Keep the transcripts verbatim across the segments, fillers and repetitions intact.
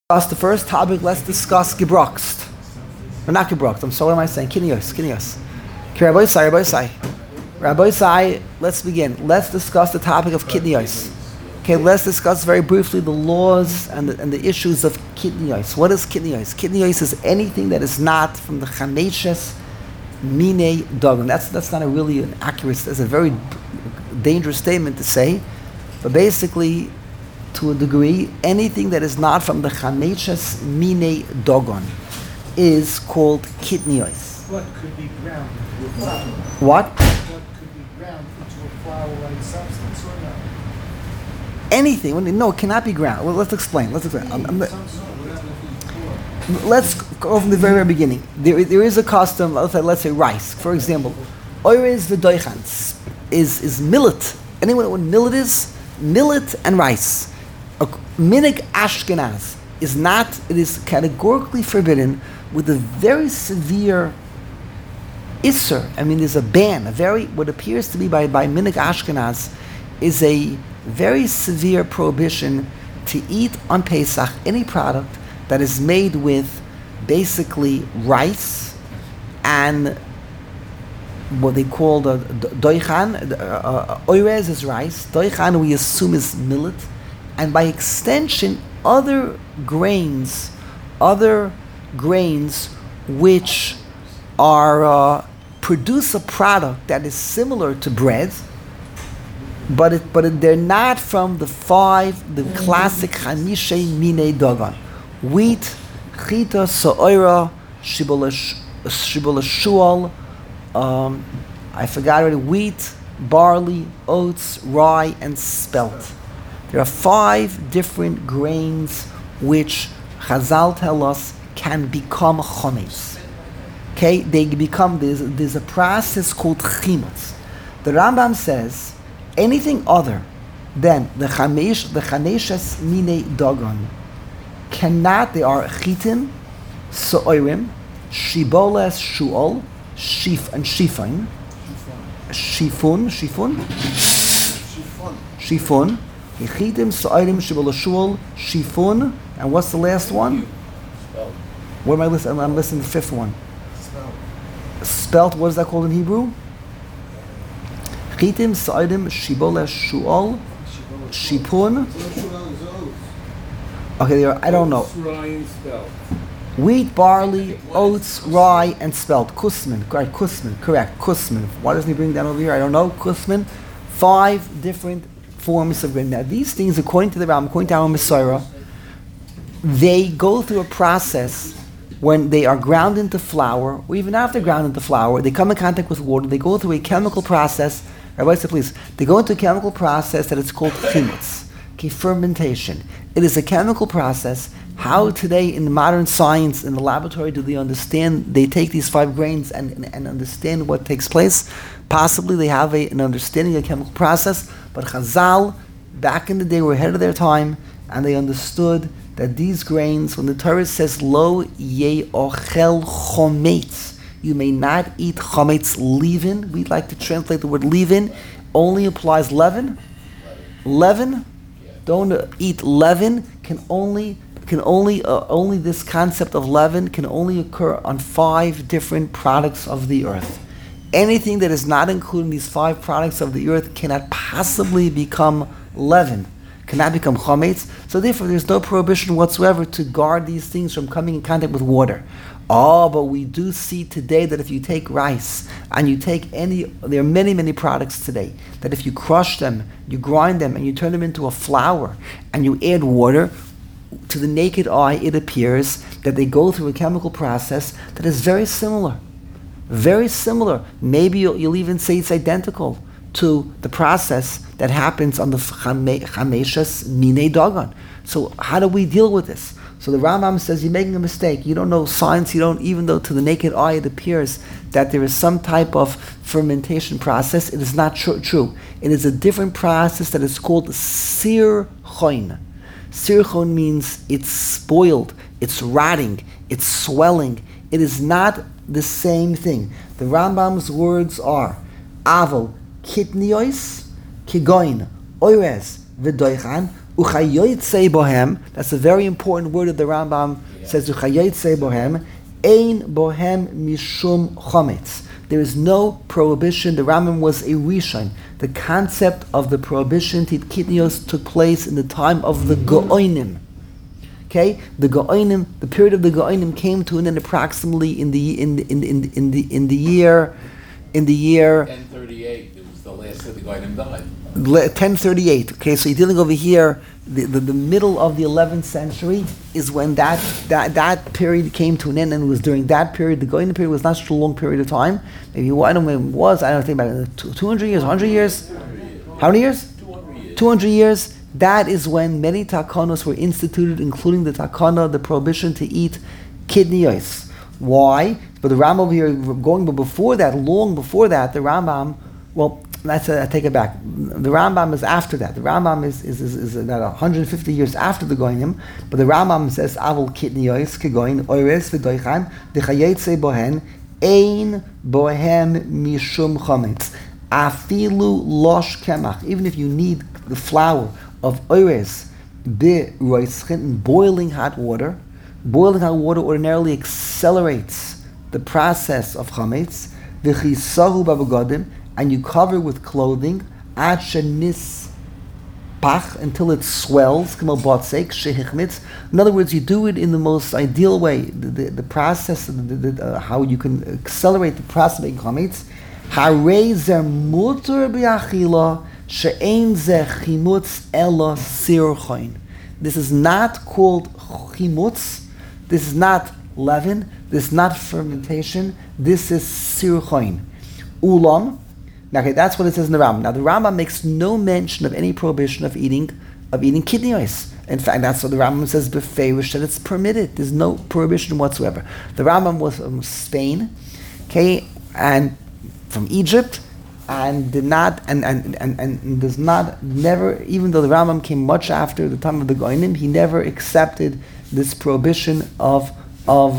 Discuss the first topic. Let's discuss Gebroxt. Or not Gebroxt. I'm sorry, what am I saying? Kinios. Kinios. Okay, Rabbi Isai, Rabbi Isai. Rabbi Isai, let's begin. Let's discuss the topic of Kinios. Okay, let's discuss very briefly the laws and the, and the issues of Kinios. What is Kinios? Kinios is anything that is not from the Chameshes Mine Dogon. That's that's not a really an accurate, that's a very dangerous statement to say. But basically, to a degree, anything that is not from the Chameshes Mine Dogon is called Kitnios. What could be ground into a flour? What? What could be ground into a flour-like substance or not? Anything. No, it cannot be ground. Well, let's explain. Let's explain. I'm, I'm, let's go from the very, very beginning. There, there is a custom, let's say, let's say rice. For example, oires v'doichans is, is millet. Anyone know what millet is? Millet and rice. A minig Ashkenaz is not, it is categorically forbidden with a very severe isser. I mean, there's a ban, a very, what appears to be by, by minig Ashkenaz is a very severe prohibition to eat on Pesach any product that is made with basically rice and what they call the doichan. Uh, oirez is rice. Doichan we assume is millet. And by extension, other grains, other grains which are uh, produce a product that is similar to bread, but it, but it, they're not from the five, the classic Chamishe Mine Dogon: wheat, chita, so'ira, shibboleth shual. Um, I forgot already. Wheat, barley, oats, rye, and spelt. There are five different grains which Chazal tell us can become chometz. Okay, they become, there's, there's a process called chimutz. The Rambam says anything other than the chamesh, the chaneshes mine dogon cannot. They are chitin, so'irim, shiboles shuol, shif and shifon, shifun, shifun, shifun. Yechitim, Sa'irim, Shibolashul, Shifun, and what's the last one? Spelt. What am I listening? I'm listening to the fifth one. Spelt. Spelt, what is that called in Hebrew? Yechitim, Sa'irim, Shibolashul, Shipun. Okay, there are, I don't know. Wheat, barley, oats, rye, and spelt. Kusman, correct, Kusman, correct, Kusman. Why doesn't he bring that over here? I don't know. Kusman. Five different forms of grain. Now, these things, according to the Ram, according to our Messiah, they go through a process when they are ground into flour, or even after ground into flour, they come in contact with water, they go through a chemical process. Rabbi said, please, they go into a chemical process that is called chimutz, okay, fermentation. It is a chemical process. How today in modern science, in the laboratory, do they understand, they take these five grains and, and, and understand what takes place? Possibly they have a, an understanding of the chemical process, but Chazal, back in the day, were ahead of their time, and they understood that these grains, when the Torah says, Lo ye ochel chometz, you may not eat chometz leaven. We like to translate the word leaven, only applies leaven. Leaven, don't uh, eat leaven, can only can only uh, only this concept of leaven can only occur on five different products of the earth. Anything that is not included in these five products of the earth cannot possibly become leaven, cannot become chometz. So therefore, there's no prohibition whatsoever to guard these things from coming in contact with water. Oh, but we do see today that if you take rice and you take any, there are many, many products today, that if you crush them, you grind them, and you turn them into a flour, and you add water, to the naked eye, it appears that they go through a chemical process that is very similar. Very similar. Maybe you'll, you'll even say it's identical to the process that happens on the Chameshes Mine Dogon. So how do we deal with this? So the Rambam says you're making a mistake. You don't know science. You don't, even though to the naked eye it appears that there is some type of fermentation process, it is not tr- true. It is a different process that is called sir choin. Sirchon means it's spoiled, it's rotting, it's swelling. It is not the same thing. The Rambam's words are Aval kitniois kigoin oires v'doichan Uchayotzei bohem. That's a very important word that the Rambam yeah. says. Uchayotzei bohem. Ein bohem mishum chometz. There is no prohibition. The Rambam was a rishon. The concept of the prohibition to eat kidneyos took place in the time of the Go'onim. Okay, the Go'onim, the period of the Go'onim came to an end approximately in the in the, in the, in the, in the, in the year in the year ten thirty-eight. It was the last of the Go'onim died. ten thirty-eight. Okay, so you're dealing over here. The, the, the middle of the eleventh century is when that, that that period came to an end, and it was during that period. The Go'onim period was not such a long period of time. Maybe I don't know when it was. I don't think about it. Two hundred years, hundred years. How many years? Two hundred years. That is when many takanos were instituted, including the takana, the prohibition to eat kidneyos. Why? But the Rambam over here, going but before that, long before that, the Rambam, well, that's a, I take it back. The Rambam is after that. The Rambam is is, is, is about one hundred fifty years after the Goyim, but the Rambam says, Avol kidneyos, kegoyin, oires v'doichan, d'chayetze bohen, ein bohem mishum chometz. Afilu losh kemach. Even if you need the flour of oires be roischen, boiling hot water. Boiling hot water ordinarily accelerates the process of chametz. V'chisahu b'begodim, and you cover with clothing ad shenis pach, until it swells. K'mo botzek shehichmitz. In other words, you do it in the most ideal way. The, the, the process, the, the, uh, how you can accelerate the process of making chametz. Harei zer muter b'achila. She'ein ze chimutz ela sirchoin. This is not called chimutz. This is not leaven. This is not fermentation. This is sirchoin. Ulam. Now, okay, that's what it says in the Rambam. Now, the Rambam makes no mention of any prohibition of eating of eating kidneyos. In fact, that's what the Rambam says beferish, that it's permitted. There's no prohibition whatsoever. The Rambam was from Spain, okay, and from Egypt. And did not, and, and, and, and does not, never, even though the Rambam came much after the time of the Goyim, he never accepted this prohibition of of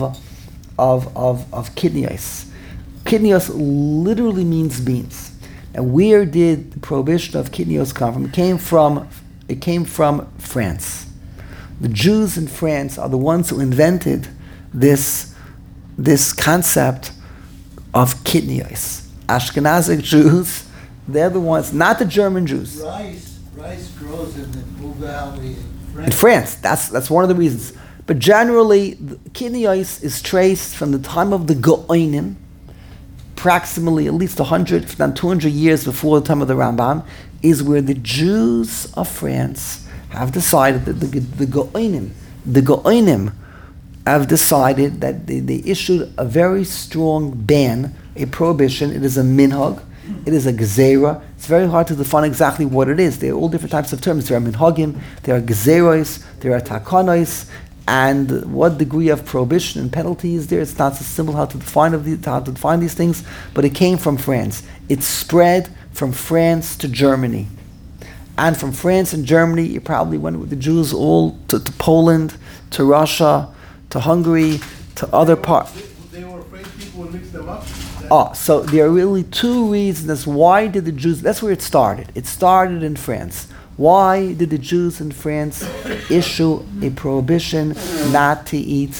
of of, of kidneyos. Kidneyos literally means beans. Now, where did the prohibition of kidneyos come from? It came from it came from France. The Jews in France are the ones who invented this this concept of kidneyos. Ashkenazic Jews, they're the ones, not the German Jews. Rice, rice grows in the Blue Valley in France. In France, that's that's one of the reasons. But generally, kidneyos is traced from the time of the Go'onim, approximately at least one hundred, if not two hundred years before the time of the Rambam, is where the Jews of France have decided that the, the Go'onim, the Go'onim have decided that they, they issued a very strong ban, a prohibition. It is a minhag, it is a gzeira. It's very hard to define exactly what it is. There are all different types of terms. There are minhagim, there are gzeiros, there are takanos, and what degree of prohibition and penalty is there? It's not so simple how to define of the, how to define these things, but it came from France. It spread from France to Germany. And from France and Germany, it probably went with the Jews all to, to Poland, to Russia, to Hungary, to other parts. They, they were afraid people would mix them up? Oh, so there are really two reasons why did the Jews, that's where it started. It started in France. Why did the Jews in France issue a prohibition not to eat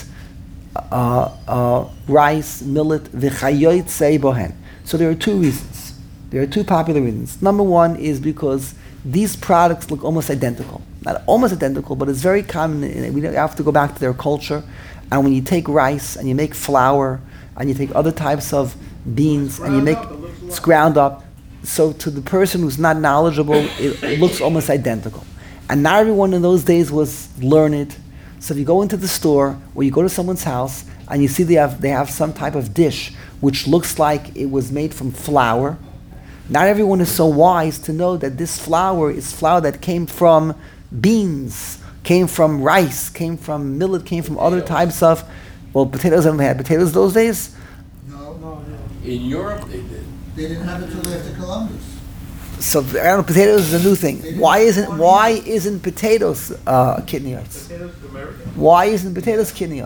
uh, uh, rice, millet, v'chayotzei bohen? So there are two reasons. There are two popular reasons. Number one is because these products look almost identical. Not almost identical, but it's very common. We have to go back to their culture. And when you take rice and you make flour and you take other types of beans and you make it's ground up, so to the person who's not knowledgeable, it, it looks almost identical. And not everyone in those days was learned. So if you go into the store or you go to someone's house and you see they have they have some type of dish which looks like it was made from flour, not everyone is so wise to know that this flour is flour that came from beans, came from rice, came from millet, came from other types of, well, potatoes haven't had potatoes those days. No, no, no. In Europe, they did. They didn't have it till after Columbus. So I don't know, potatoes is a new thing. Why isn't why isn't potatoes uh, kidneyos? Potatoes American? Why isn't potatoes kidneyos?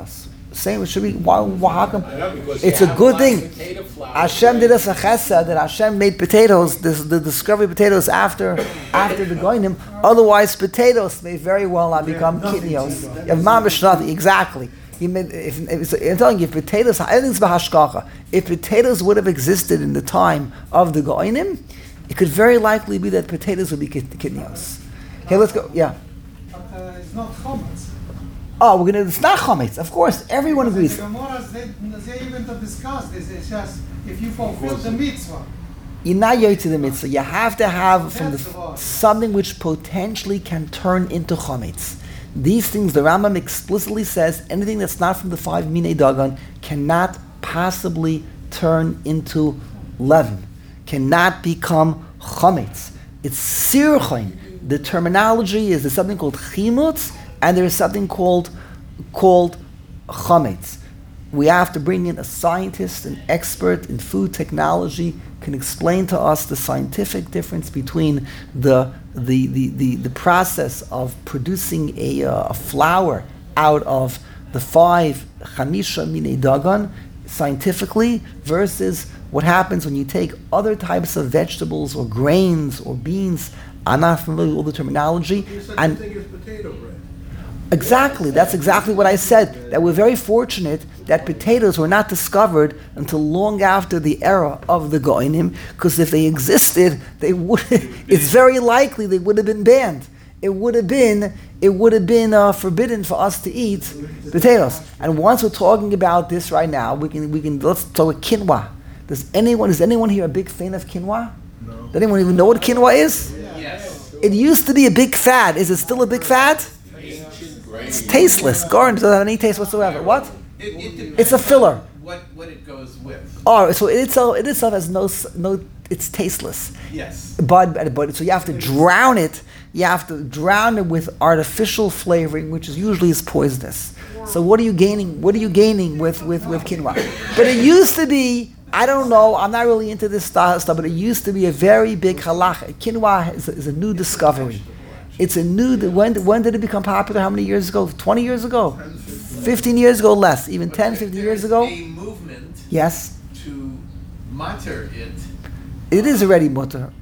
Same. It should be. Why? why how come? Because It's you a have good lot thing. of potato flour. Hashem did us a chesed that Hashem made potatoes. This, the discovery of potatoes after after the goyim. Otherwise, potatoes may very well not become kidneys. You have mamish nothing. Exactly. You made, if, if, I'm telling you, if potatoes, everything's bahashkacha. If potatoes would have existed in the time of the goyim, it could very likely be that potatoes would be kidneys. Okay, let's go. Yeah. But uh, it's not chametz. Oh, we're gonna. It's not chametz. Of course, everyone agrees. The Gemaras, they, they even to discuss this. It's just if you fulfill the mitzvah. You're not yoy to the mitzvah. You have to have from the That's the word. something which potentially can turn into chametz. These things, the Rambam explicitly says, anything that's not from the five minei dagan cannot possibly turn into leaven, cannot become chametz. It's sirchain. The terminology is there's something called chimutz, and there is something called called chametz. We have to bring in a scientist, an expert in food technology, can explain to us the scientific difference between the the the, the, the process of producing a, uh, a flour out of the five chamisha minei dagan scientifically versus what happens when you take other types of vegetables or grains or beans. I'm not familiar with all the terminology. There's such And a thing as potato bread. exactly, that's exactly what I said. That we're very fortunate that potatoes were not discovered until long after the era of the Goinim, because if they existed, they would. It's very likely they would have been banned. It would have been. It would have been uh, forbidden for us to eat potatoes. And once we're talking about this right now, we can we can let's talk about quinoa. Does anyone is anyone here a big fan of quinoa? No. Does anyone even know what quinoa is? Yes. It used to be a big fad. Is it still a big fad? Ancient grain. It's tasteless. Garden doesn't have any taste whatsoever. What? It, it depends It's a filler. on What, what it goes with. Oh, so it itself, it itself has no, s- no, it's tasteless. Yes. But, but, so you have to drown it. You have to drown it with artificial flavoring, which is usually is poisonous. So what are you gaining? What are you gaining with, with, with quinoa? But it used to be, I don't know, I'm not really into this stuff, but it used to be a very big halacha. Quinoa is a, is a new discovery. It's a new, when, when did it become popular? How many years ago? twenty years ago? fifteen years ago, less. Even ten, fifteen years ago? There's a movement Yes. to mutter it. It is already mutter.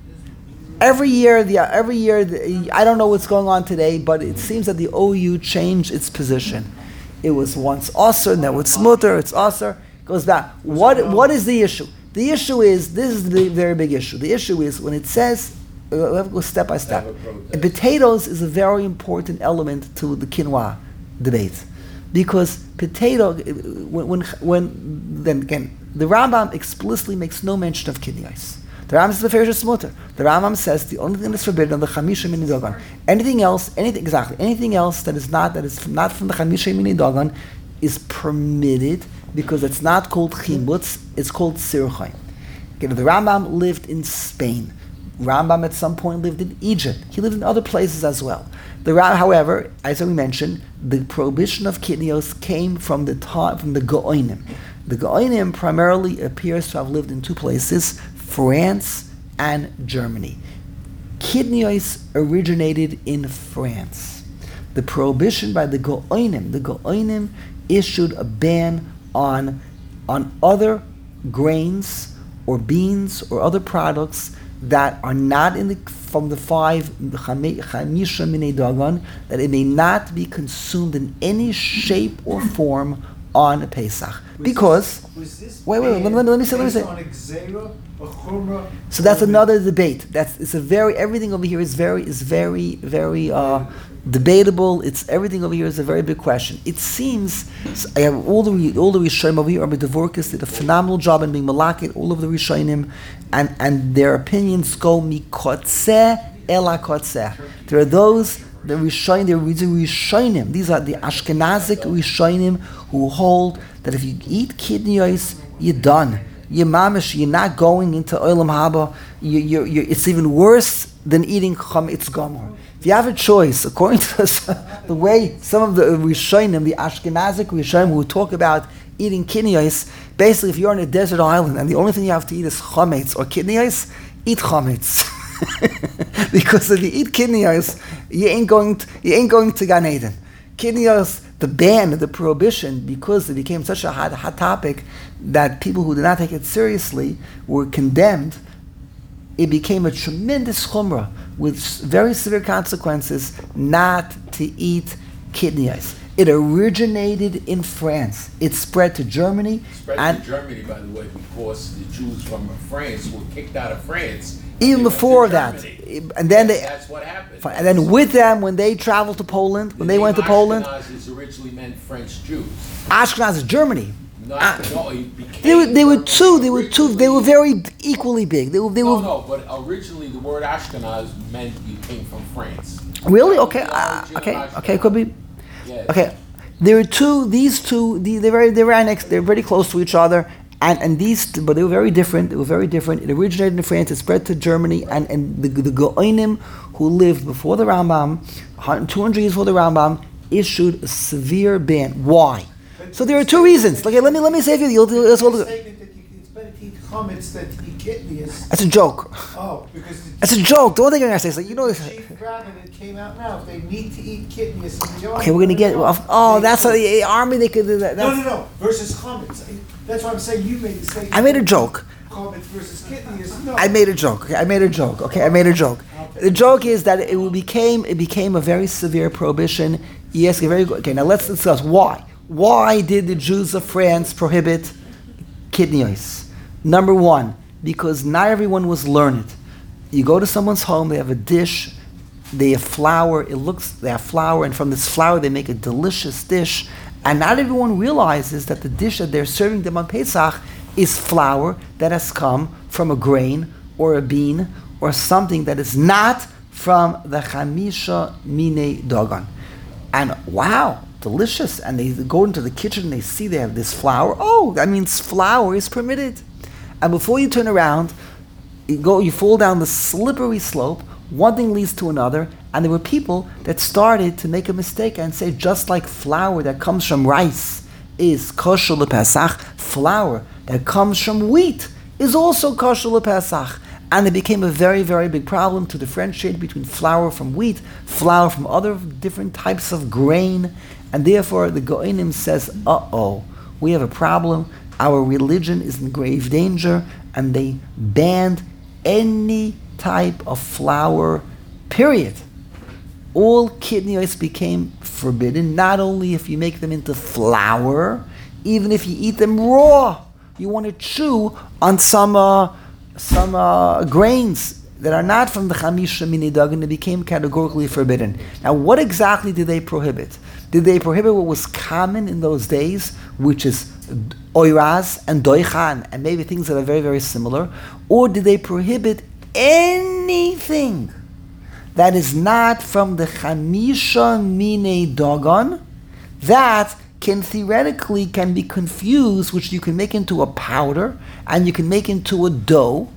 Every year, the every year, the, I don't know what's going on today, but it seems that the O U changed its position. It was once aser, now it's mutter, it's aser. Goes back. What what is the issue? The issue is this is the very big issue. The issue is when it says, uh, we have to go step by step. And potatoes is a very important element to the quinoa debate, because potato when when, when then again the Rambam explicitly makes no mention of kidneys. The Rambam says the Ferish Mutter. The Rambam says the only thing that's forbidden are the Chamisha Mini Dogan. Anything else, anything exactly, anything else that is not that is from, not from the Chamisha Mini Dogan is permitted because it's not called Chimutz, it's called Sirchain. Okay, the Rambam lived in Spain. Rambam at some point lived in Egypt. He lived in other places as well. The Ram, however, as we mentioned, the prohibition of kidneys came from the ta- from the Goinim. The Goinim primarily appears to have lived in two places: France and Germany. Kidneys originated in France. The prohibition by the Goinim, the Goinim issued a ban on on other grains or beans or other products that are not in the from the five chamisha minei dagan, that it may not be consumed in any shape or form on Pesach. Because wait, wait, wait, let me, let me say, let me say. So that's another debate. That's it's a very everything over here is very is very very uh, debatable. It's everything over here is a very big question. It seems I have all the all the Rishonim over here. Rabbi Dvorkis did a phenomenal job in being malakit all of the Rishonim, and and their opinions go mikotzeh ela kotzeh. There are those the Rishonim, the Rishonim. These are the Ashkenazic Rishonim who hold that if you eat kidneys, you're done. You're mamish, you're not going into Olam Haba. You, you, you, it's even worse than eating Chametz Gomor. If you have a choice, according to the way some of the Rishonim, the Ashkenazic Rishonim who talk about eating kidneys, basically if you're on a desert island and the only thing you have to eat is Chametz or kidneys, eat Chametz. Because if you eat kidneys, you ain't going to, you ain't going to Gan Eden. Kidneys, the ban, the prohibition, because it became such a hot, hot topic that people who did not take it seriously were condemned, it became a tremendous chumrah with very severe consequences not to eat kidneys. It originated in France. It spread to Germany. Spread and to Germany, by the way, because the Jews from France were kicked out of France. even They went before to that. Germany. And then Yes, they, that's what happened. and then with them, when they traveled to Poland, when The they name went to Poland, Ashkenazis originally meant French Jews. Ashkenaz is Germany. Not, Ah. no, it became They were, they were German. two, they were two, they were very equally big. They were, they No, were, no, but originally the word Ashkenaz meant you came from France. really? That was Okay, the uh, origin of okay, Ashkenaz. okay, could be. Yes. Okay, there were two. These two, the, they're very, they're right next. They're very close to each other, and and these, two, but they were very different. They were very different. It originated in France. It spread to Germany, and and the the Go'onim who lived before the Rambam, two hundred years before the Rambam, issued a severe ban. Why? So there are two reasons. Okay, let me let me say for you. You'll, you'll, It's you'll, better to eat chametz than to eat kidneys. that's a joke. Oh, because the That's a joke. The one thing I'm gonna say is like, you know this. chief rabbi that came out now, if they need to eat kidneys. Okay, we're gonna get. Well, oh, that's a, the army. They could do that. No, That's, no, no. Versus chametz. That's why I'm saying you made the statement. I made a joke. Chametz versus kidneys. No. I made a joke. Okay, I made a joke. Okay, I made a joke. The joke is that it became it became a very severe prohibition. Yes, very good. Okay, now let's discuss why. Why did the Jews of France prohibit kidneys? Number one, because not everyone was learned. You go to someone's home, they have a dish, they have flour. It looks they have flour, and from this flour they make a delicious dish. And not everyone realizes that the dish that they're serving them on Pesach is flour that has come from a grain or a bean or something that is not from the Chamisha Mine Dagan. And wow, delicious. And they go into the kitchen and they see they have this flour. Oh, that means flour is permitted. And before you turn around, you go, you fall down the slippery slope. One thing leads to another. And there were people that started to make a mistake and say, just like flour that comes from rice is kosher lePesach, flour that comes from wheat is also kosher lePesach. And it became a very, very big problem to differentiate between flour from wheat, flour from other different types of grain. And therefore, the Go'inim says, uh-oh, we have a problem. Our religion is in grave danger. And they banned any type of flour, period. All kidneys became forbidden, not only if you make them into flour, even if you eat them raw. You want to chew on some... Uh, some uh, grains that are not from the Chamisha Mine Dagan, they became categorically forbidden. Now, what exactly did they prohibit? Did they prohibit what was common in those days, which is oiraz and doichan, and maybe things that are very, very similar? Or did they prohibit anything that is not from the Chamisha Mine Dagan, that can theoretically can be confused, which you can make into a powder and you can make into a dough,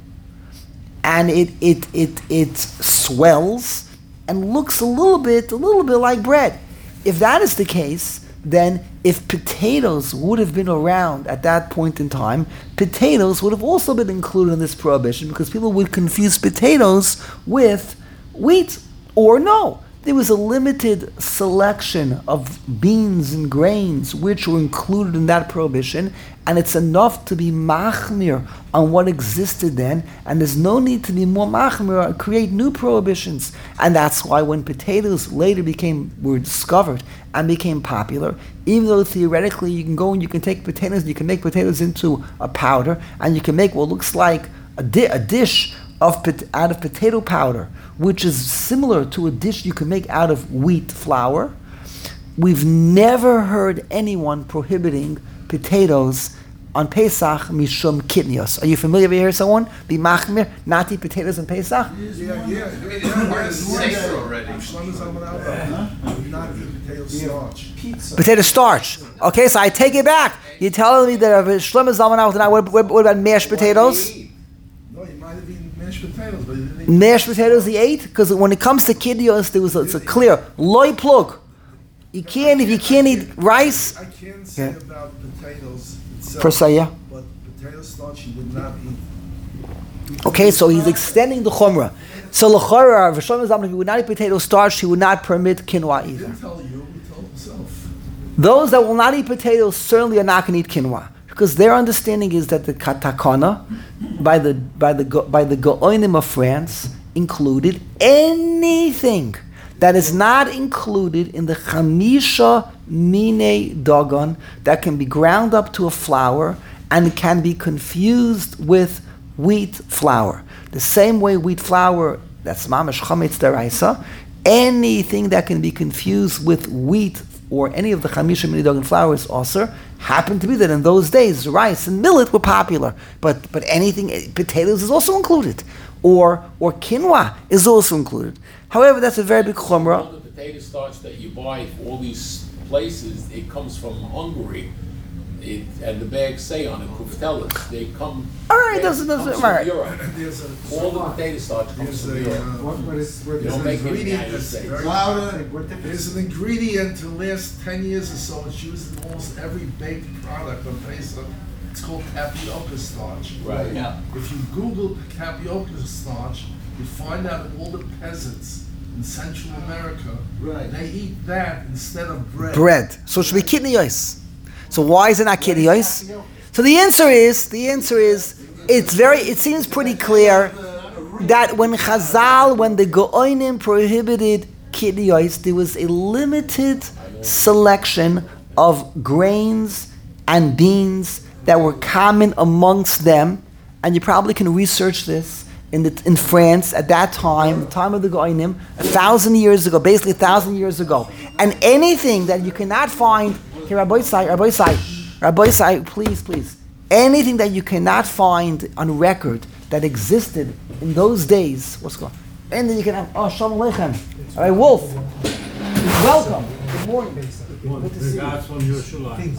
and it it it it swells and looks a little bit a little bit like bread. If that is the case, then if potatoes would have been around at that point in time, potatoes would have also been included in this prohibition, because people would confuse potatoes with wheat. Or no, there was a limited selection of beans and grains which were included in that prohibition, and it's enough to be machmir on what existed then, and there's no need to be more machmir or create new prohibitions. And that's why when potatoes later became were discovered and became popular, even though theoretically you can go and you can take potatoes, you can make potatoes into a powder, and you can make what looks like a, di- a dish of pot- out of potato powder, which is similar to a dish you can make out of wheat flour. We've never heard anyone prohibiting potatoes on Pesach mishum kidnios. Are you familiar with here, someone? Be machmir, not eat potatoes on Pesach? Yeah, yeah. I mean, it's part of the safer already. Shlomo Zalman Auerbach, not eat potato starch. Pizza. Potato starch. Okay, so I take it back. You're telling me that if Shlomo Zalman Auerbach, what, what, what about mashed potatoes? No, you might have eaten mashed potatoes, but you didn't eat Mashed potatoes he ate? Because when it comes to kidnios, there was a, it's a clear loy plug. You can't, if you can't eat rice, I can't say Yeah. about potatoes itself, per se, yeah. but potato starch you would not eat. Okay, so he's extending the chumrah. So l'chora, V'shlomo Zalman, if he would not eat potato starch, he would not permit quinoa He either. didn't tell you, he told himself. Those that will not eat potatoes certainly are not going to eat quinoa, because their understanding is that the katakana by the by the go- by the Gaonim of France included anything that is not included in the chamisha mine dagon that can be ground up to a flour and can be confused with wheat flour. The same way wheat flour, that's mamash chametz deraisa, anything that can be confused with wheat or any of the chamisha mine dagon flours also happened to be that in those days rice and millet were popular, but but anything, potatoes is also included, or or quinoa is also included. However, that's a very big chumrah. All the potato starch that you buy from all these places, it comes from Hungary. It, and the bags say on it, kuftelis, they come. All right, they doesn't comes doesn't from right. Europe. There's a, All the potato starch comes there's from a, Europe. uh, What, what is, what You is don't there's make an it in the ingredient United that's States. very louder? What difference? There's an ingredient to last ten years or so. It's used in almost every baked product on Pesach. It's called tapioca starch. Right. Yeah. If you Google tapioca starch, you find out that all the peasants in Central America, Right. they eat that instead of bread. Bread. So it should be kidney ice. So why is it not kidney ice? So the answer is, the answer is, it's very, it seems pretty clear that when Chazal, when the Go'onim prohibited kidney ice, there was a limited selection of grains and beans that were common amongst them, and you probably can research this in the, in France at that time, the time of the Go'onim, a thousand years ago, basically a thousand years ago, and anything that you cannot find. Here, Rabbi Sai, Rabbi Sai, Rabbi Sai, please, please. Anything that you cannot find on record that existed in those days, what's going on? And then you can have, oh, Shalom Aleichem. All right, Wolf, welcome. Good morning. Good to see you. Regards from Yerushalayim.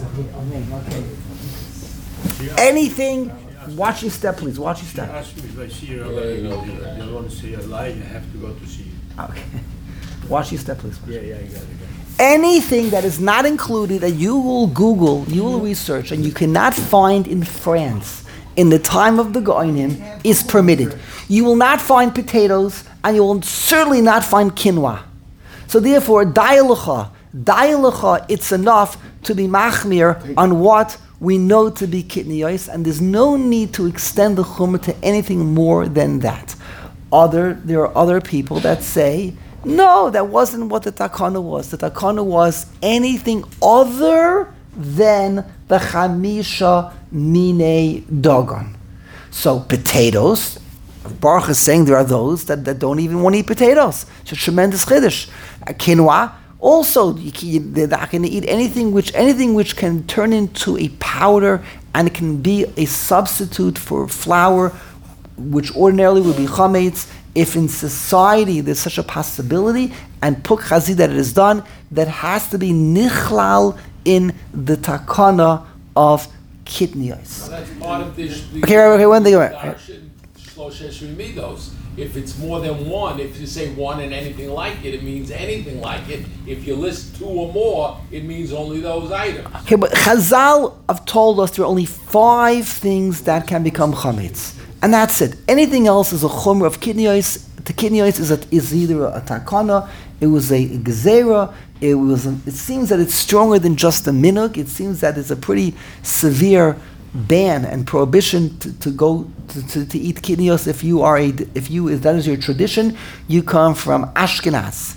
Amen. Okay. Anything, watch your step, please. Watch your step. Ask me if I see you already, you know, you don't want to see a lie, you have to go to see it. Okay. Watch your step, please. Yeah, yeah, I got it. I got it. Anything that is not included that you will Google, you will research, and you cannot find in France in the time of the Go'onim is permitted. You will not find potatoes, and you will certainly not find quinoa. So therefore, dialacha, dialacha, it's enough to be machmir on what we know to be kidney ice, and there's no need to extend the chumrah to anything more than that. Other, there are other people that say, no, that wasn't what the takana was. The takana was anything other than the chamisha mine dagon. So potatoes, Baruch is saying there are those that, that don't even want to eat potatoes. It's a tremendous chiddush. Uh, quinoa, also, you, you, they're not going to eat anything which anything which can turn into a powder and it can be a substitute for flour, which ordinarily would be chametz. If in society there's such a possibility, and puk chazi that it is done, that has to be nichlal in the takana of kidney ice. Well, that's part of this. the- Okay, okay, when they go- Darshan Shloshesh Midos. If it's more than one, if you say one and anything like it, it means anything like it. If you list two or more, it means only those items. Okay, but Chazal have told us there are only five things that can become chametz. And that's it. Anything else is a chumrah of kidney ice. The kidney ice is, a, is either a takana, it was a gezerah, it was. A, it seems that it's stronger than just a minhag. It seems that it's a pretty severe ban and prohibition to, to go to, to, to eat kidney ice if you are a if you if that is your tradition. You come from Ashkenaz,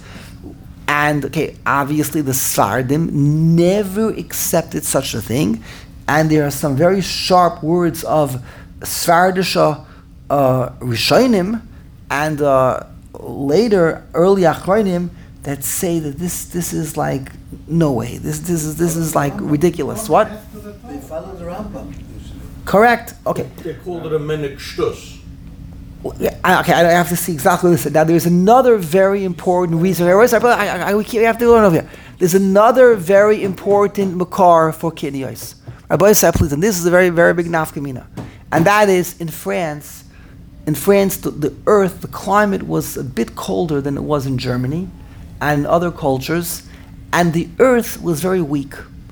and okay, obviously the Sardim never accepted such a thing, and there are some very sharp words of Svardisha uh, Rishonim and uh, later early Achronim that say that this this is like no way. This this is this is like ridiculous. What? They follow the Rambam. Correct. Okay. They called it a minute shtus. Okay, I have to see exactly what this is. Now, there's another very important reason. I, I, I, we have to learn over here. There's another very important makar for kidney ice. Rabbi Yisrael, please, and this is a very, very big nafkamina. And that is in France. In France, the, the earth, the climate was a bit colder than it was in Germany and other cultures, and the earth was very weak.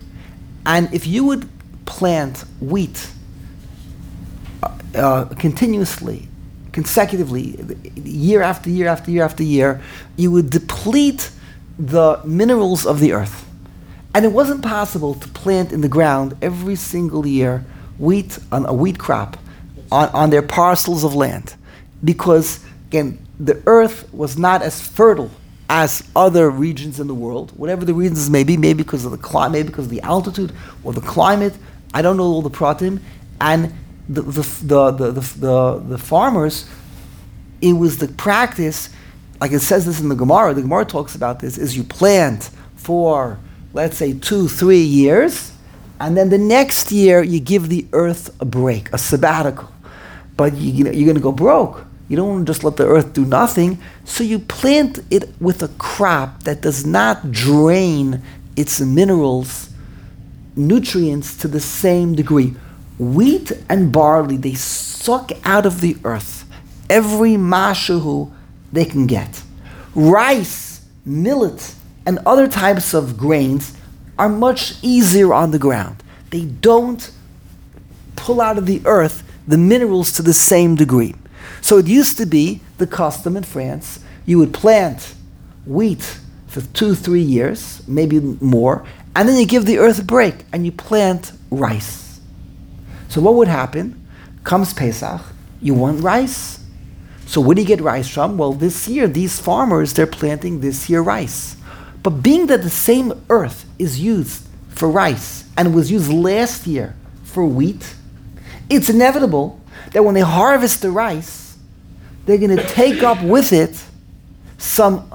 And if you would plant wheat uh, uh, continuously, consecutively, year after year after year after year, you would deplete the minerals of the earth. And it wasn't possible to plant in the ground every single year wheat, on a wheat crop, on, on their parcels of land. Because, again, the earth was not as fertile as other regions in the world, whatever the reasons may be, maybe because of the climate, maybe because of the altitude or the climate. I don't know all the pratim. And the the the the the, the, the farmers, it was the practice, like it says this in the Gemara. The Gemara talks about this: is you plant for, let's say, two, three years, and then the next year you give the earth a break, a sabbatical. But you, you know, you're going to go broke. You don't want to just let the earth do nothing. So you plant it with a crop that does not drain its minerals, nutrients to the same degree. Wheat and barley, they suck out of the earth every mashahu they can get. Rice, millet, and other types of grains are much easier on the ground. They don't pull out of the earth the minerals to the same degree. So it used to be the custom in France, you would plant wheat for two, three years, maybe more, and then you give the earth a break and you plant rice. So what would happen? Comes Pesach, you want rice. So where do you get rice from? Well, this year, these farmers, they're planting this year rice. But being that the same earth is used for rice and was used last year for wheat, it's inevitable that when they harvest the rice, they're going to take up with it some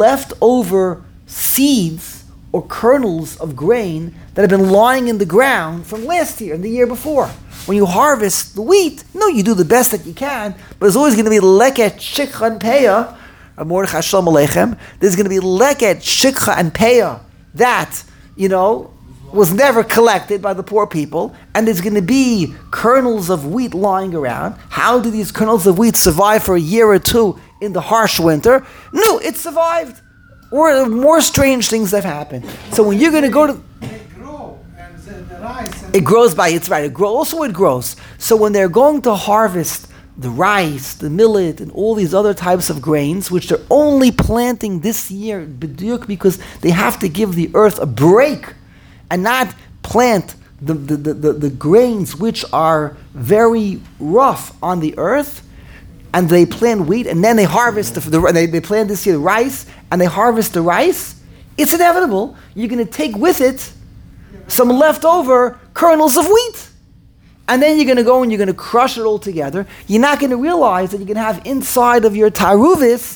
leftover seeds or kernels of grain that have been lying in the ground from last year and the year before. When you harvest the wheat, no, you do the best that you can, but there's always going to be leket, shikha, and peah. Mordechai Shalom Aleichem. There's going to be leket, shikha, and peah that, you know, was never collected by the poor people, and there's going to be kernels of wheat lying around. How do these kernels of wheat survive for a year or two in the harsh winter? No, it survived. Or more strange things have happened. So when you're going to go to... They grow, and the, the rice... And it grows by, it's right, it grows, also it grows. So when they're going to harvest the rice, the millet, and all these other types of grains, which they're only planting this year, because they have to give the earth a break, and not plant the, the, the, the, the grains which are very rough on the earth, and they plant wheat, and then they harvest the, the they, they plant this year rice, and they harvest the rice, it's inevitable. You're going to take with it some leftover kernels of wheat. And then you're going to go and you're going to crush it all together. You're not going to realize that you're going to have inside of your taruvis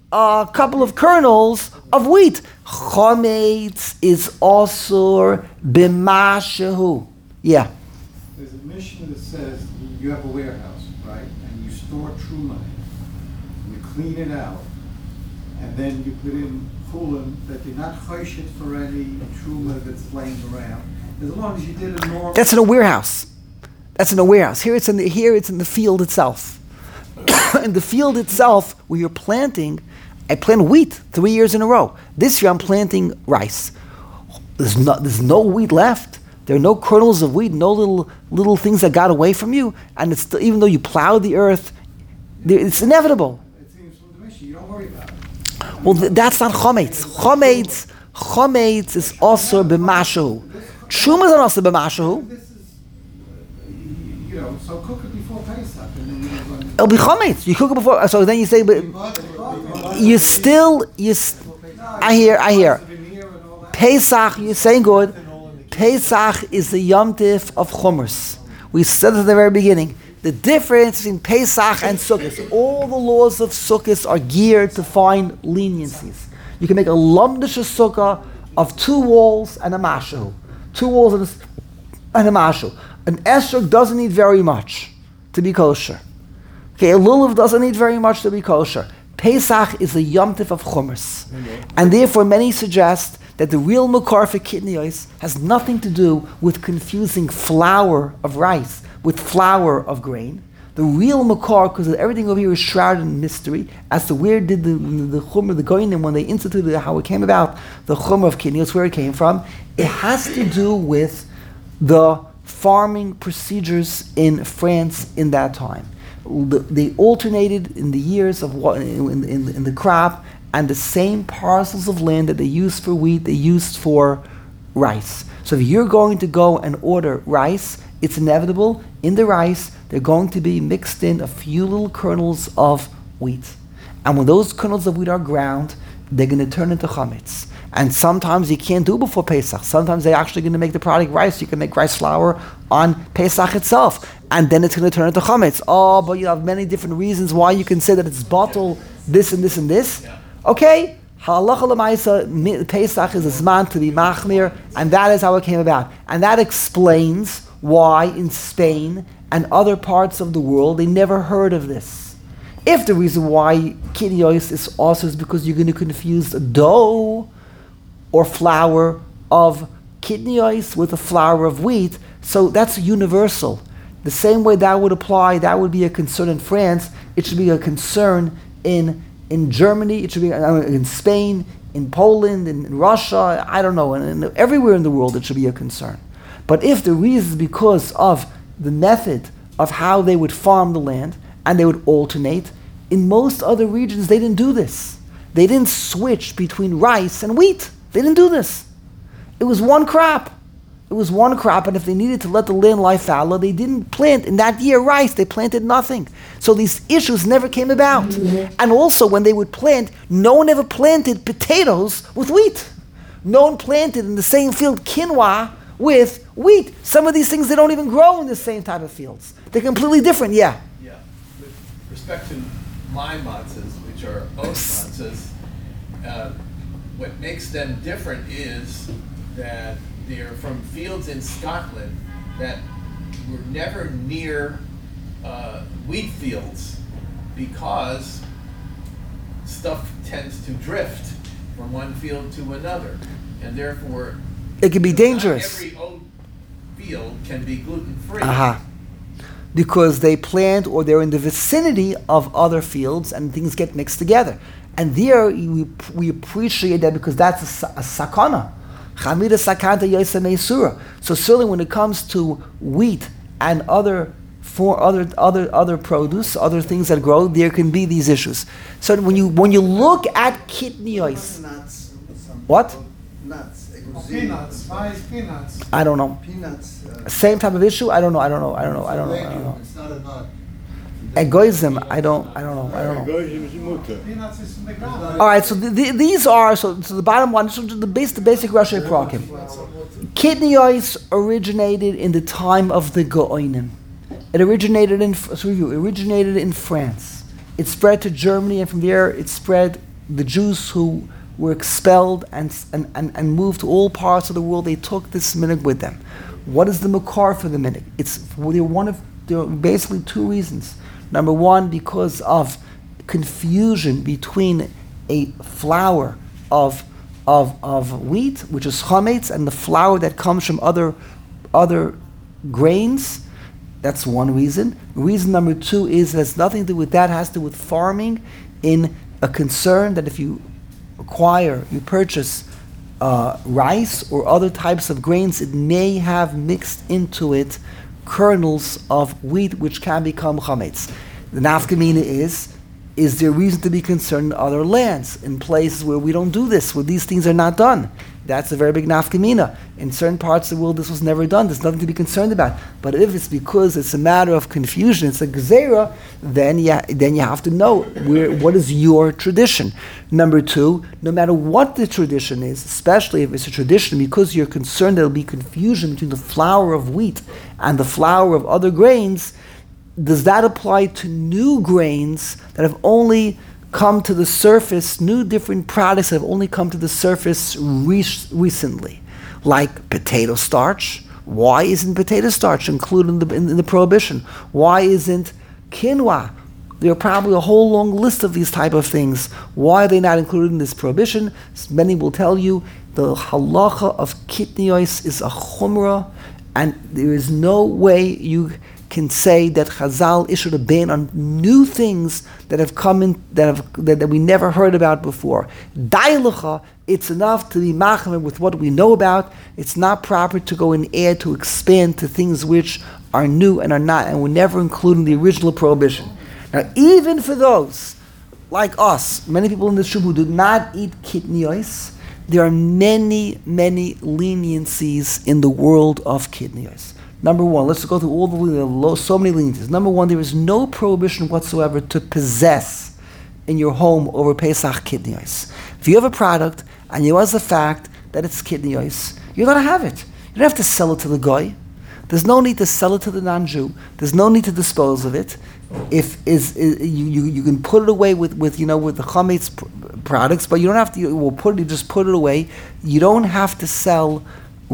a couple of kernels of wheat. Chometz is also b'mashehu. Yeah. There's a mission that says you have a warehouse, right? And you store truma in. You clean it out. And then you put in chulin that you're not choshit for any truma that's laying around. As long as you did a normal... That's in a warehouse. That's in a warehouse. Here it's in the, here it's in the field itself. In the field itself, where you're planting, I plant wheat three years in a row. This year I'm planting rice. There's no, there's no wheat left. There are no kernels of wheat, no little little things that got away from you. And it's still, even though you plowed the earth, it's inevitable. It seems from the mission, you don't worry about it. Well, th- that's not chometz. Chometz, chometz is also b'mashu. Truma is also b'mashu. This is, uh, you know, so cook it before Pesach. And then you're going to... It'll be chometz. You cook it before, so then you say, but you still, you. St- I hear, I hear. Pesach, you're saying good. Pesach is the Yom Tif of Chumras. We said it at the very beginning. The difference between Pesach and Sukkot, all the laws of Sukkot are geared to find leniencies. You can make a Lamdisha Sukkah of two walls and a mashu. Two walls and a, and a mashu. An esrog doesn't need very much to be kosher. Okay, a lulav doesn't need very much to be kosher. Pesach is the Yom Tif of Chumras. Mm-hmm. And therefore many suggest that the real makar for kidneyos has nothing to do with confusing flour of rice with flour of grain. The real makar, because everything over here is shrouded in mystery, as to where did the the chumrah, the goyim, when they instituted how it came about, the chumrah of kidneyos, where it came from, it has to do with the farming procedures in France in that time. The, they alternated in the years of what in, in, in the crop, and the same parcels of land that they used for wheat, they used for rice. So if you're going to go and order rice, it's inevitable, in the rice, they're going to be mixed in a few little kernels of wheat. And when those kernels of wheat are ground, they're going to turn into chametz. And sometimes you can't do it before Pesach. Sometimes they're actually going to make the product rice. You can make rice flour on Pesach itself. And then it's going to turn into chametz. Oh, but you have many different reasons why you can say that it's bottle, this and this and this. Okay, halacha l'maisa, Pesach is a zman to be machmir, and that is how it came about. And that explains why in Spain and other parts of the world they never heard of this. If the reason why kidneyos is also is because you're going to confuse dough or flour of kidneyos with a flour of wheat, so that's universal. The same way that would apply, that would be a concern in France, it should be a concern in in Germany, it should be in Spain, in Poland, in, in Russia, I don't know, and, and everywhere in the world it should be a concern. But if the reason is because of the method of how they would farm the land, and they would alternate, in most other regions they didn't do this. They didn't switch between rice and wheat. They didn't do this. It was one crop. It was one crop, and if they needed to let the land lie fallow, they didn't plant in that year rice. They planted nothing. So these issues never came about. Mm-hmm. And also, when they would plant, no one ever planted potatoes with wheat. No one planted in the same field quinoa with wheat. Some of these things, they don't even grow in the same type of fields. They're completely different, yeah. Yeah. With respect to my matzahs, which are oat matzahs, uh, what makes them different is that they're from fields in Scotland that were never near uh, wheat fields because stuff tends to drift from one field to another, and therefore it can be dangerous. Not every oat field can be gluten-free. Uh-huh. Because they plant or they're in the vicinity of other fields and things get mixed together. And there we, we appreciate that because that's a, a sakana. Chamira sakanta yosem meisura. So certainly when it comes to wheat and other for other other other produce, other things that grow, there can be these issues. So when you when you look at kidneys, what? Nuts. Oh, peanuts, why is peanuts? I don't know. Peanuts. Uh, Same type of issue? I don't know. I don't know. I don't know. I don't know. I don't know. It's not a nut. Egoism, I don't, I don't know, I don't know. Egoism is mutter. Peanuts is in the ground. All right, so the, the, these are so, so the bottom one. So the base, the basic Rashi Prakim. Kidneyos originated in the time of the Go'onim. It originated in so review. It originated in France. It spread to Germany, and from there it spread. The Jews who were expelled and and, and, and moved to all parts of the world, they took this minhag with them. What is the makar for the minhag? It's they're one of there are basically two reasons. Number one, because of confusion between a flour of, of, of wheat, which is chametz, and the flour that comes from other, other grains. That's one reason. Reason number two is it has nothing to do with that, it has to do with farming, in a concern that if you acquire, you purchase uh, rice or other types of grains, it may have mixed into it kernels of wheat which can become chametz. The nafkamina is, is there reason to be concerned in other lands, in places where we don't do this, where these things are not done? That's a very big nafkamina. In certain parts of the world this was never done, there's nothing to be concerned about. But if it's because it's a matter of confusion, it's a gezerah, then you, then you have to know where, what is your tradition. Number two, no matter what the tradition is, especially if it's a tradition, because you're concerned there'll be confusion between the flour of wheat and the flour of other grains, does that apply to new grains that have only come to the surface, new different products that have only come to the surface re- recently? Like potato starch. Why isn't potato starch included in the, in, in the prohibition? Why isn't quinoa? There are probably a whole long list of these type of things. Why are they not included in this prohibition? Many will tell you the halacha of kidneyos is a chumrah, and there is no way you can say that Chazal issued a ban on new things that have come in that have that, that we never heard about before. Dailucha, it's enough to be machmer with what we know about. It's not proper to go and add, to expand to things which are new and are not, and were never included in the original prohibition. Now, even for those like us, many people in this shul who do not eat kidneyos, there are many, many leniencies in the world of kidneys. Number one, let's go through all the leniencies, so many leniencies. Number one, there is no prohibition whatsoever to possess in your home over Pesach kidneys. If you have a product and you realize the fact that it's kidneys, you're going to have it. You don't have to sell it to the guy. There's no need to sell it to the non-Jew. There's no need to dispose of it. If is, is you, you you can put it away with, with you know with the chametz pr- products, but you don't have to. You will put it. Just put it away. You don't have to sell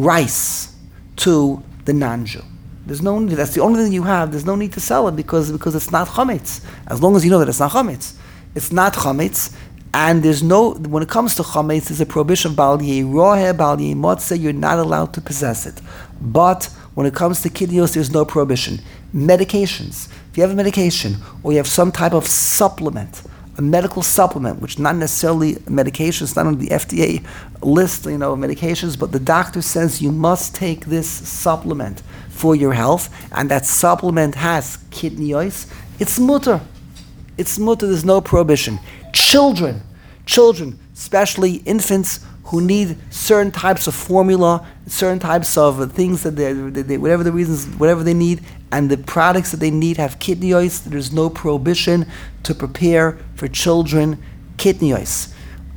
rice to the non-Jew. There's no need. That's the only thing you have. There's no need to sell it because because it's not chametz. As long as you know that it's not chametz, it's not chametz. And there's no, when it comes to chametz, there's a prohibition, bal yerohe, bal yemotze, you're not allowed to possess it. But when it comes to kidneys, there's no prohibition. Medications, if you have a medication, or you have some type of supplement, a medical supplement, which not necessarily a medication, it's not on the F D A list, you know, of medications, but the doctor says you must take this supplement for your health, and that supplement has kidneys, it's mutter. It's mutter, there's no prohibition. Children, children, especially infants who need certain types of formula, certain types of uh, things that they, they, they, whatever the reasons, whatever they need, and the products that they need have kidneys, there's no prohibition to prepare for children kidneys.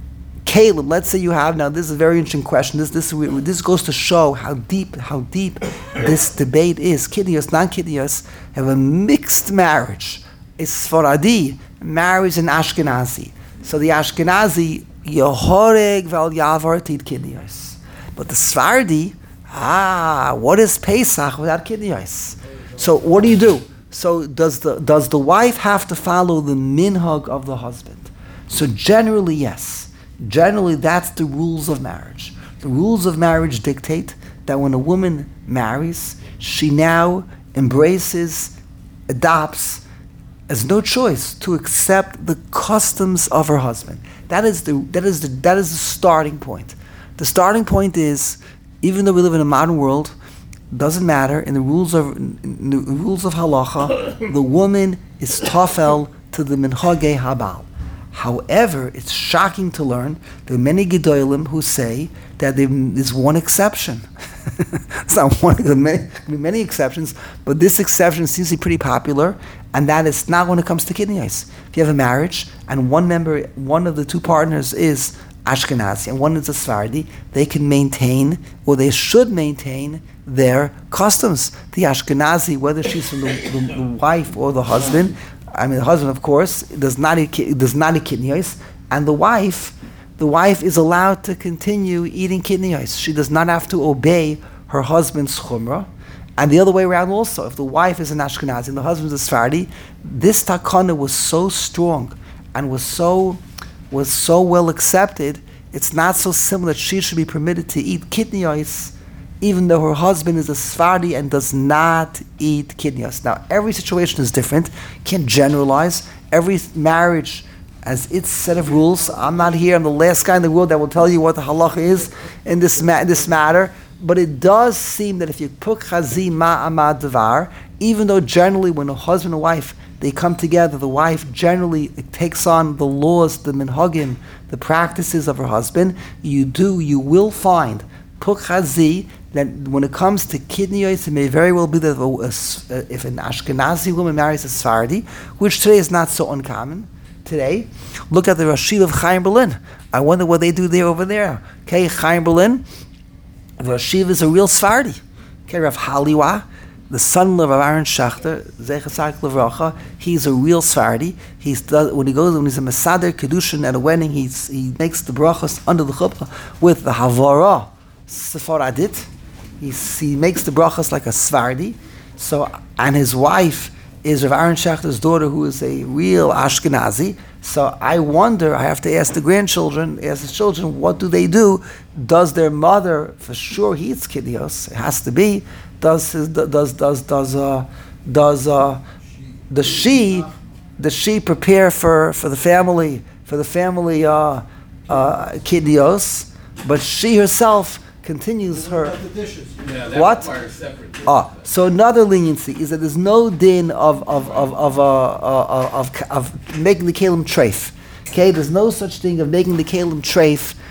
Caleb, let's say you have, now this is a very interesting question, this this this goes to show how deep, how deep this debate is. Kidneys, non-kidneys have a mixed marriage. A Sfaradi marries an Ashkenazi. So the Ashkenazi, Yehoreg vel Yavar tit kidneys. But the Sfardi, ah, what is Pesach without kidneys? So what do you do? So does the does the wife have to follow the minhag of the husband? So generally, yes. Generally, that's the rules of marriage. The rules of marriage dictate that when a woman marries, she now embraces, adopts, has no choice to accept the customs of her husband. That is the that is the that is the starting point. The starting point is, even though we live in a modern world, doesn't matter. In the rules of in the rules of halacha, the woman is tafel to the minhagei habal. However, it's shocking to learn there are many gedolim who say that there's one exception. It's not one, there are many, many exceptions, but this exception seems to be pretty popular, and that is not when it comes to kidneys. If you have a marriage and one member, one of the two partners is Ashkenazi and one is a Sephardi, they can maintain, or they should maintain, their customs. The Ashkenazi, whether she's from the, the, the wife or the husband, I mean, the husband, of course, does not eat, does not eat kidneys, and the wife, the wife is allowed to continue eating kidneys. She does not have to obey her husband's chumrah, and the other way around also. If the wife is an Ashkenazi and the husband is a Sephardi, this takana was so strong and was so was so well accepted. It's not so simple that she should be permitted to eat kidneys, even though her husband is a Sephardi and does not eat kidneys. Now, every situation is different. You can't generalize. Every marriage has its set of rules. I'm not here. I'm the last guy in the world that will tell you what the halacha is in this ma- this matter. But it does seem that if you put chazi ma'amad devar, even though generally when a husband and wife, they come together, the wife generally takes on the laws, the minhagim, the practices of her husband, you do, you will find Pukhazi, that when it comes to kidneys, it may very well be that if, a, if an Ashkenazi woman marries a Sephardi, which today is not so uncommon. Today, look at the Rashiv of Chaim Berlin. I wonder what they do there over there. Okay, Chaim Berlin, the Rashiv is a real Sephardi. Okay, Rav Haliwa, the son-in-law of Aaron Schachter, Zechasak Levracha, he's a real Sephardi. He's does, when he goes, when he's a Mesader Kedushin at a wedding, he's, he makes the brachas under the chuppah with the Havara Sepharadit. He's, he makes the brachas like a Sephardi. So, and his wife is Rav Aaron Schachter's daughter, who is a real Ashkenazi. So I wonder, I have to ask the grandchildren, ask the children, what do they do? Does their mother, for sure he eats kidneys, it has to be, does his, does does does uh does uh does she does she prepare for, for the family for the family uh uh kidneys, but she herself continues her What about the dishes? Yeah, that What? requires separate dishes. Ah, so another leniency is that there's no din of of of of uh, uh, of, of making the kalim treif. Okay, there's no such thing of making the kalim treif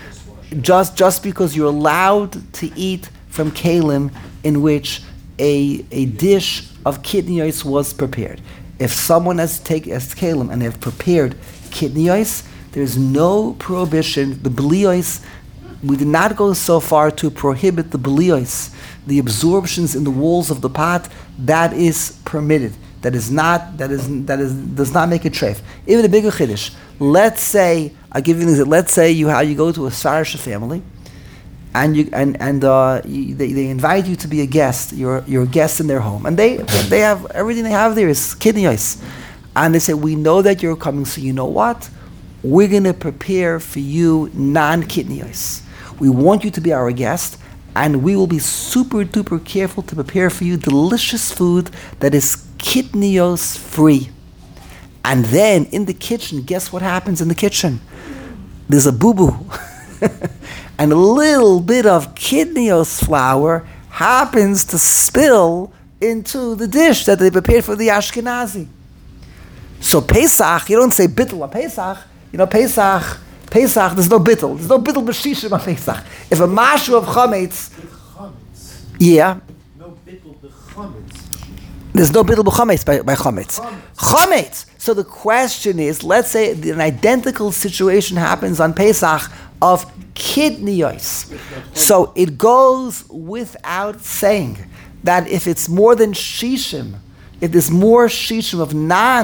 just just because you're allowed to eat from kalim in which a a dish of kidneyos was prepared. If someone has taken as kalim and they have prepared kidneyos, there's no prohibition. The bliyos, we did not go so far to prohibit the bliyos, the absorptions in the walls of the pot. That is permitted. That is not. That is that is does not make a treif. Even a bigger chiddush. Let's say I'll give you an example. Let's say you how you go to a Sarisha family, and you and and uh, you, they they invite you to be a guest. You're you're a guest in their home, and they they have everything they have there is kidneyos, and they say we know that you're coming, so you know what? We're gonna prepare for you non-kidneyos. We want you to be our guest, and we will be super duper careful to prepare for you delicious food that is kidneyos free. And then in the kitchen, guess what happens in the kitchen? There's a boo-boo. And a little bit of kidneyos flour happens to spill into the dish that they prepared for the Ashkenazi. So Pesach, you don't say bittul on Pesach. You know, Pesach, Pesach, there's no bittul. There's no bittul b'shishim on Pesach. If a mashu of chametz, yeah. No bittul the chametz. There's no bittul b'chametz by, by chametz. Chametz. So the question is, let's say an identical situation happens on Pesach of kidneyos. So it goes without saying that if it's more than shishim, if there's more shishim of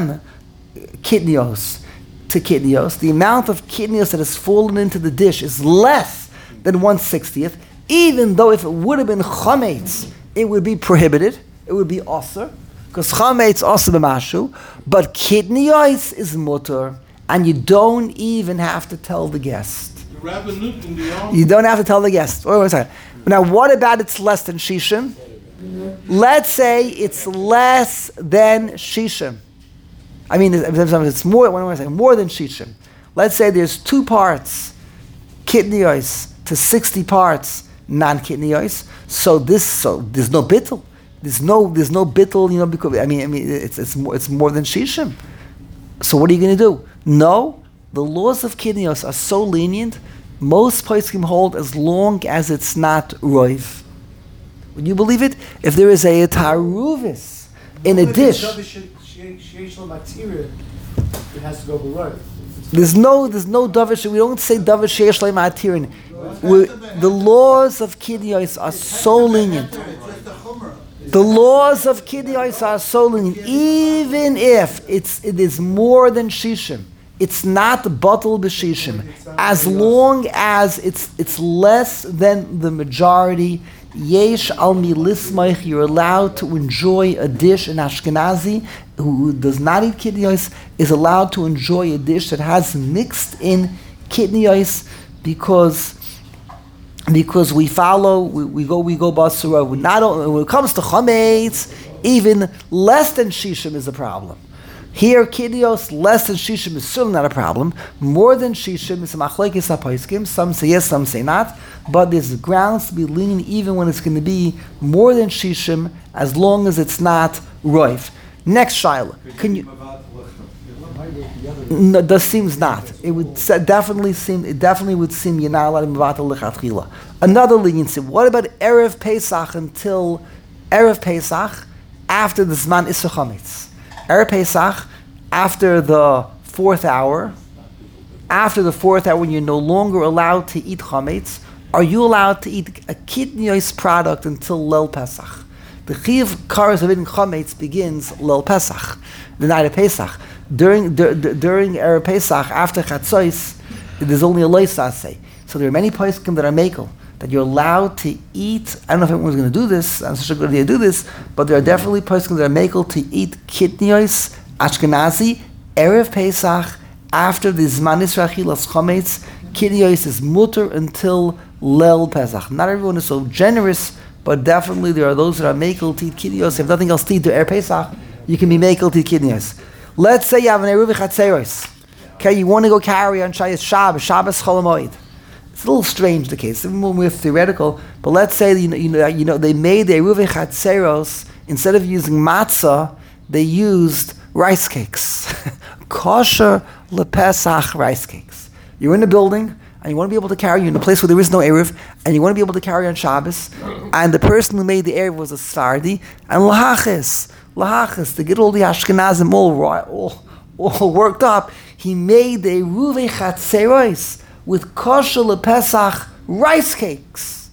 non-kidneyos to kidneyos, the amount of kidneyos that has fallen into the dish is less than one sixtieth, even though if it would have been chametz, it would be prohibited, it would be osur, because chametz osur b'mashu, but kidneyos is mutter, and you don't even have to tell the guest. You don't have to tell the guest. Wait, wait a second. Now, what about it's less than shishim? Let's say it's less than shishim. I mean, it's more. What am I saying? More than shishim. Let's say there's two parts kidneyos to sixty parts non-kidneyos. So this, so there's no bittul. There's no, there's no bittul. You know, because I mean, I mean, it's it's more, it's more than shishim. So what are you going to do? No, the laws of kidneyos are so lenient. Most poskim hold as long as it's not roiv. Would you believe it? If there is a taruvis in a dish, It has to go below. there's no there's no davish. We don't say davish sheish leim atirin. The laws of kidneyos are so lenient. The laws of kidneyos are so lenient. Even if it's it is more than shishim, it's not batal b'shishim. As long as it's it's less than the majority. Yesh al milismaich, you're allowed to enjoy a dish. An Ashkenazi who does not eat kidneyos is allowed to enjoy a dish that has mixed in kidneyos because because we follow, we, we go we go basura. Not only when it comes to chametz, even less than shishim is a problem. Here, kidneyos less than shishim is certainly not a problem. More than shishim is a machlekes haposkim. Some say yes, some say not. But there's grounds to be lenient even when it's going to be more than shishim, as long as it's not roiv. Next shaila, can you? No, that seems not. It would se- definitely seem. It definitely would seem you're not allowed to mevatel lechatchila. Another leniency. What about erev Pesach until erev Pesach after the zman isur chametz? Erev Pesach, after the fourth hour, after the fourth hour when you're no longer allowed to eat chametz, are you allowed to eat a kidneyos product until Leil Pesach? The chiyuv karas of eating chametz begins Leil Pesach, the night of Pesach. During d- d- during Erev Pesach, after Chatzos, there's only a loisaseh. So there are many poskim that are makel that you're allowed to eat. I don't know if everyone's going to do this. I'm such a good idea to do this, but there are definitely poskim that are makel to eat kidneyos Ashkenazi Erev Pesach after the zman isur achilas chametz. Kidneyos is mutter until Leil Pesach. Not everyone is so generous, but definitely there are those that are makel to eat kidneyos. If nothing else to eat to Erev Pesach, you can be makel to eat kidneyos. Let's say you have an eruv chatzeros. Okay, you want to go carry on Shabbos, Shabbos, Shabbos Chol Hamoed. It's a little strange, the case, even when we're theoretical, but let's say, you know, you know, you know they made the eruv chatzeros, instead of using matzah, they used rice cakes. Kosher lepesach rice cakes. You're in the building, and you want to be able to carry in a place where there is no Erev, and you want to be able to carry on Shabbos, and the person who made the Erev was a Sfardi, and Lahachis, Lahachis, to get all the Ashkenazim all, all, all worked up, he made the Eruve Chatzeros with kosher lePesach rice cakes.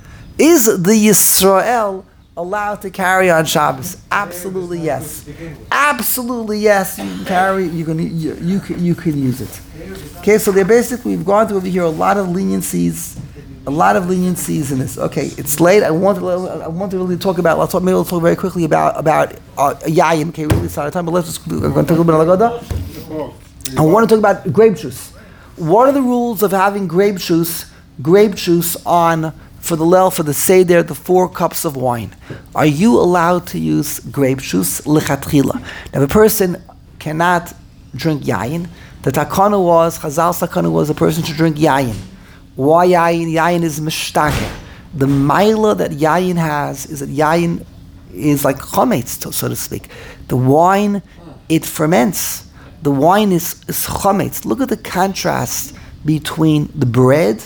Is the Yisrael allowed to carry on Shabbos? Absolutely yes. Absolutely yes. You can carry. You can. You, you can. You can use it. Okay. So they're basically we've gone through over here a lot of leniencies, a lot of leniencies in this. Okay. It's late. I want to. I want to really talk about. Let's talk. Maybe we'll talk very quickly about about uh, yayin. Okay. Really sorry time, but let's just. We're going to talk about Lagada. I want to talk about grape juice. What are the rules of having grape juice? Grape juice on. For the lel, for the seder, the four cups of wine. Are you allowed to use grape juice lechatchila? Now, if a person cannot drink yayin, the takana was, Chazal's takana was a person should drink yayin. Why yayin? Yayin is mishtake. The maila that yayin has is that yayin is like chometz, so to speak. The wine, it ferments. The wine is, is chometz. Look at the contrast between the bread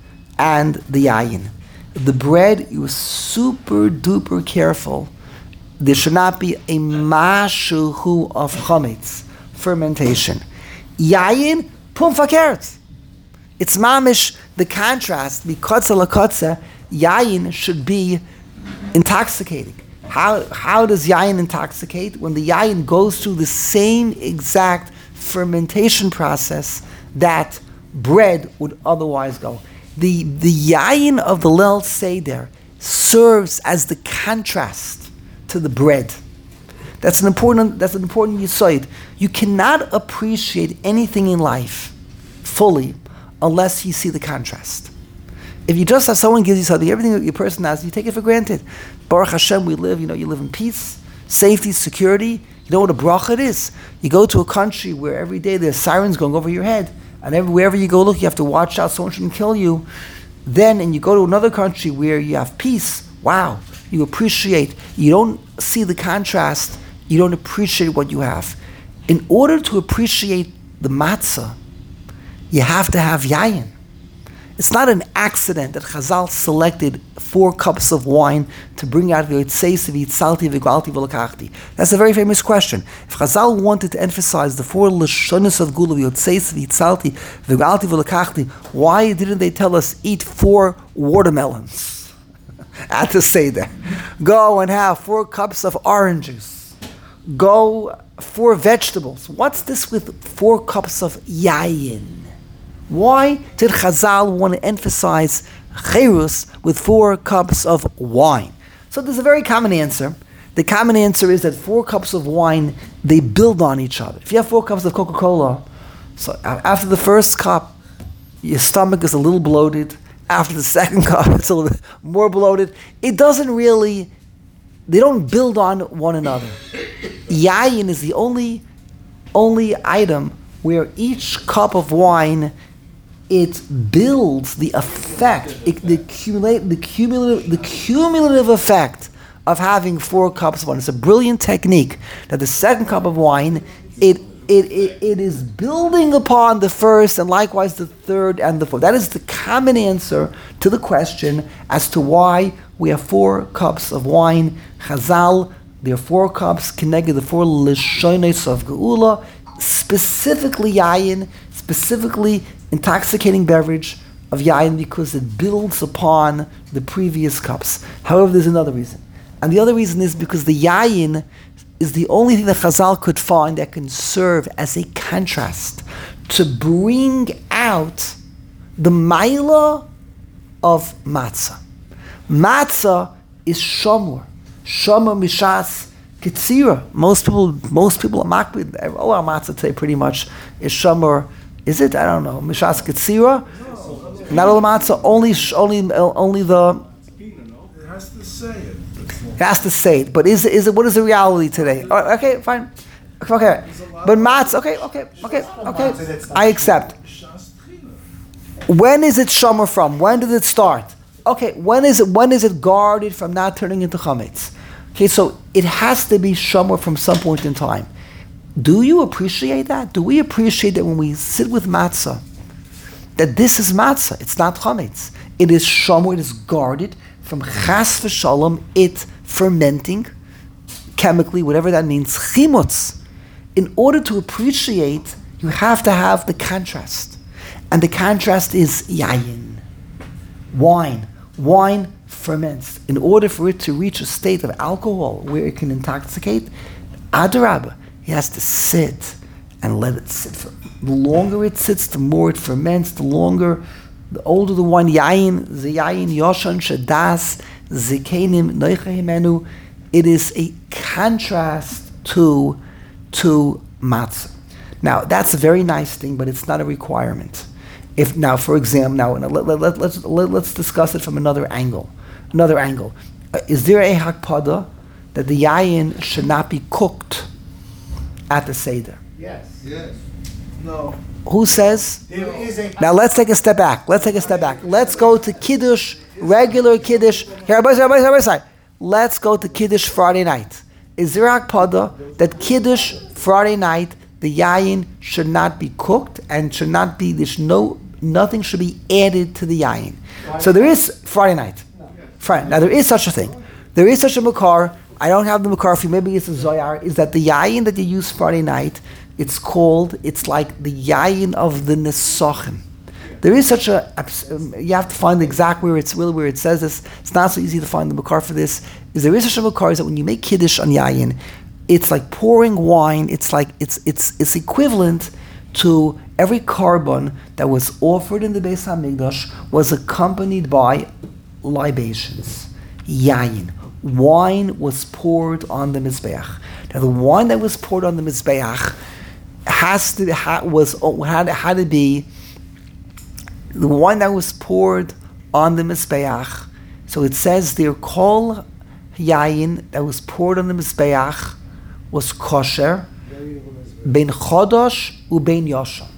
and the yayin. The bread, you were super duper careful. There should not be a mashuhu of chametz, fermentation. Yayin, pum fakert. It's mamish, the contrast, mikotza lakotza, yayin should be intoxicating. How, how does yayin intoxicate? When the yayin goes through the same exact fermentation process that bread would otherwise go. The the yayin of the Leil Seder serves as the contrast to the bread. That's an important that's an important yisoid. You cannot appreciate anything in life fully unless you see the contrast. If you just have someone gives you something, everything that your person has, you take it for granted. Baruch Hashem, we live, you know, you live in peace, safety, security. You know what a bracha it is? You go to a country where every day there's sirens going over your head. And every, wherever you go, look, you have to watch out, someone shouldn't kill you. Then, and you go to another country where you have peace, wow, you appreciate, you don't see the contrast, you don't appreciate what you have. In order to appreciate the matzah, you have to have yayin. It's not an accident that Chazal selected four cups of wine to bring out the Yotzeis v'Yitzalti v'Galti v'Lakachti. That's a very famous question. If Chazal wanted to emphasize the four Lashonos of Gula, Yotzeis v'Yitzalti v'Galti v'Lakachti, why didn't they tell us eat four watermelons at the Seder? Go and have four cups of oranges. Go four vegetables. What's this with four cups of yayin? Why did Chazal want to emphasize cherus with four cups of wine? So there's a very common answer. The common answer is that four cups of wine, they build on each other. If you have four cups of Coca-Cola, so after the first cup, your stomach is a little bloated. After the second cup, it's a little more bloated. It doesn't really, they don't build on one another. Yayin is the only, only item where each cup of wine, it builds the effect, it, the, cumulate, the, cumulative, the cumulative effect of having four cups of wine. It's a brilliant technique that the second cup of wine, it, it, it, it is building upon the first and likewise the third and the fourth. That is the common answer to the question as to why we have four cups of wine. Chazal, there are four cups, connected the four Lishonos of Geula, specifically yayin, specifically intoxicating beverage of yayin because it builds upon the previous cups. However, there's another reason. And the other reason is because the yayin is the only thing that Chazal could find that can serve as a contrast to bring out the maila of matzah. Matzah is shamur. Shamur mishas kitzira. Most people, most people are makbid. All our matzah today pretty much is shamur. Is it? I don't know. Mishas Ketzira? No. Not all the matzah, only, only, only the... It has to say it. It has to say it. But is it, is it, what is the reality today? Oh, okay, fine. Okay. But matzah, okay, okay, okay, okay. I accept. When is it shomer from? When did it start? Okay, when is it, when is it guarded from not turning into chametz? Okay, so it has to be shomer from some point in time. Do you appreciate that? Do we appreciate that when we sit with matzah that this is matzah. It's not chametz. It is shamur. It is guarded from chas v'shalom, it fermenting chemically, whatever that means, chimutz. In order to appreciate, you have to have the contrast. And the contrast is yayin, wine. Wine ferments. In order for it to reach a state of alcohol where it can intoxicate, adarabah, it has to sit and let it sit. For, the longer it sits, the more it ferments, the longer, the older the wine, yayin, the yayin, yoshan, shadas, zikenim, noichahimenu, it is a contrast to, to matzah. Now, that's a very nice thing, but it's not a requirement. If now, for example, now let, let, let, let's let, let's discuss it from another angle. Another angle. Uh, is there a hakpada that the yayin should not be cooked at the seder? Yes. Yes. No. Who says? There is a. Now let's take a step back. Let's take a step back. Let's go to kiddush, regular kiddush. Here, Rabbi, Rabbi, Rabbi, Rabbi. Let's go to kiddush Friday night. Is there a hakpada that kiddush Friday night the yayin should not be cooked and should not be, there's no, nothing should be added to the yayin. So there is Friday night. Friday. Now there is such a thing. There is such a makar. I don't have the makar for you. Maybe it's a zoyar. Is that the yayin that you use Friday night? It's called. It's like the yayin of the nesachim. There is such a. You have to find exact where it's where it says this. It's not so easy to find the makar for this. Is there is such a makar is that when you make kiddush on yayin, it's like pouring wine. It's like it's it's it's equivalent to every carbon that was offered in the Beis Hamikdash was accompanied by libations, yayin. Wine was poured on the mizbeach. Now the wine that was poured on the mizbeach has to ha, was had had to be the wine that was poured on the mizbeach. So it says there, kol yayin that was poured on the mizbeach was kosher, ben chodosh u ben yashon.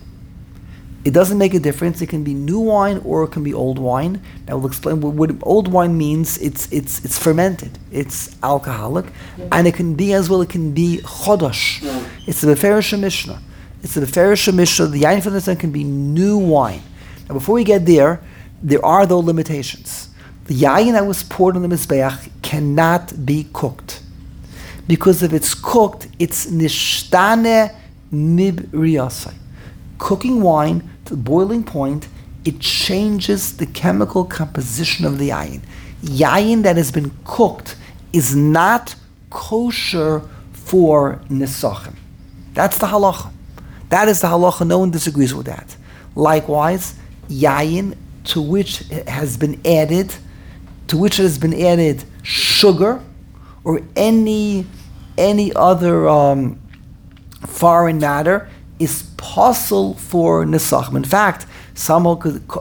It doesn't make a difference. It can be new wine or it can be old wine. Now we'll explain what, what old wine means. It's it's it's fermented. It's alcoholic, and it can be as well. It can be chodosh. It's the Beferish Mishnah. It's the Beferish Mishnah. The yain from the sun can be new wine. Now before we get there, there are though limitations. The yain that was poured on the mizbeach cannot be cooked, because if it's cooked, it's nishtane mibriyasai. Cooking wine to the boiling point, it changes the chemical composition of the yayin. Yayin that has been cooked is not kosher for nesachim. That's the halacha. That is the halacha. No one disagrees with that. Likewise, yayin to which has been added, to which has been added sugar or any any other um, foreign matter, is possible for nesachim. In fact, somehow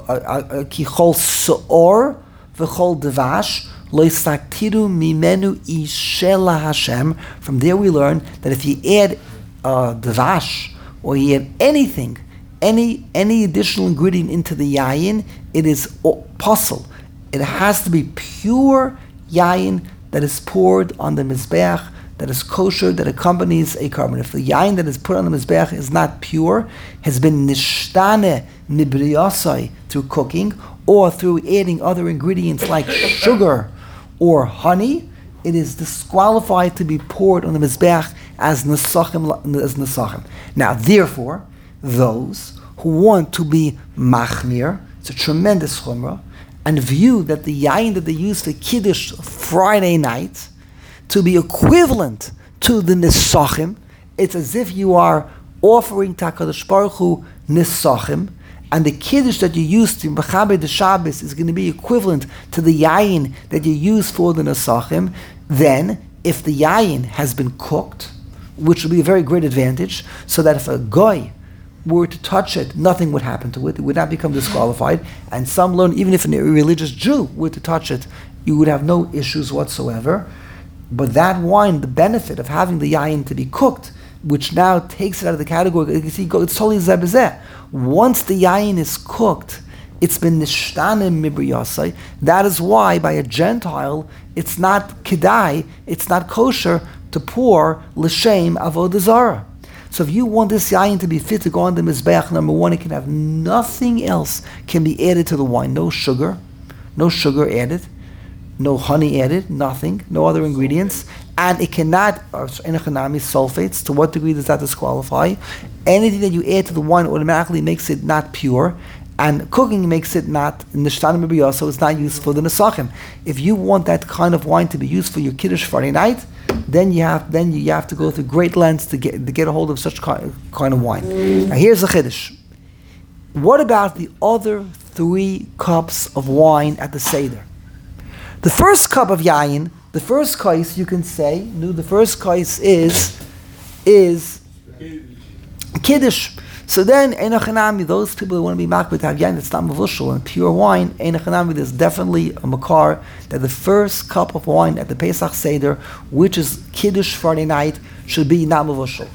kichol seor v'chol devash lo yisaktiru mimenu ishela Hashem. From there we learn that if you add uh, devash or you add anything, any any additional ingredient into the yayin, it is possible. It has to be pure yayin that is poured on the mizbeach, that is kosher, that accompanies a carbon. If the yain that is put on the mizbeach is not pure, has been nishtane mibriyasai through cooking, or through adding other ingredients like sugar or honey, it is disqualified to be poured on the mizbeach as nesachim. As nesachim. Now, therefore, those who want to be machmir, it's a tremendous chumrah, and view that the yain that they use for kiddush Friday night to be equivalent to the nesachim, it's as if you are offering to HaKadosh Baruch Hu nesachim, and the kiddush that you use to mechaber the Shabbos is going to be equivalent to the yayin that you use for the nesachim. Then, if the yayin has been cooked, which would be a very great advantage, so that if a goy were to touch it, nothing would happen to it. It would not become disqualified. And some learn, even if a religious Jew were to touch it, you would have no issues whatsoever. But that wine, the benefit of having the yayin to be cooked, which now takes it out of the category, you see, it's totally zebezeh. Once the yayin is cooked, it's been nishtanim mibriyasai. That is why, by a Gentile, it's not kedai, it's not kosher to pour l'shem avodah zarah. So if you want this yayin to be fit to go on the mizbeach, number one, it can have nothing else can be added to the wine. No sugar, no sugar added, no honey added, nothing, no other ingredients. And it cannot, or enochanami, sulfates. To what degree does that disqualify? Anything that you add to the wine automatically makes it not pure. And cooking makes it not nishtan mibiyah, so it's not used for the nesachim. If you want that kind of wine to be used for your kiddush Friday night, then you have then you have to go through great lengths to get to get a hold of such kind, kind of wine. Now here's the chiddush. What about the other three cups of wine at the seder? The first cup of yayin, the first kais, you can say, no, the first kais is is kiddush. So then, Einachanami, those people who want to be makbid to have yain that's not mavushal and pure wine, Einachanami, there's definitely a makar that the first cup of wine at the Pesach Seder, which is Kiddush Friday night, should be not mavushal.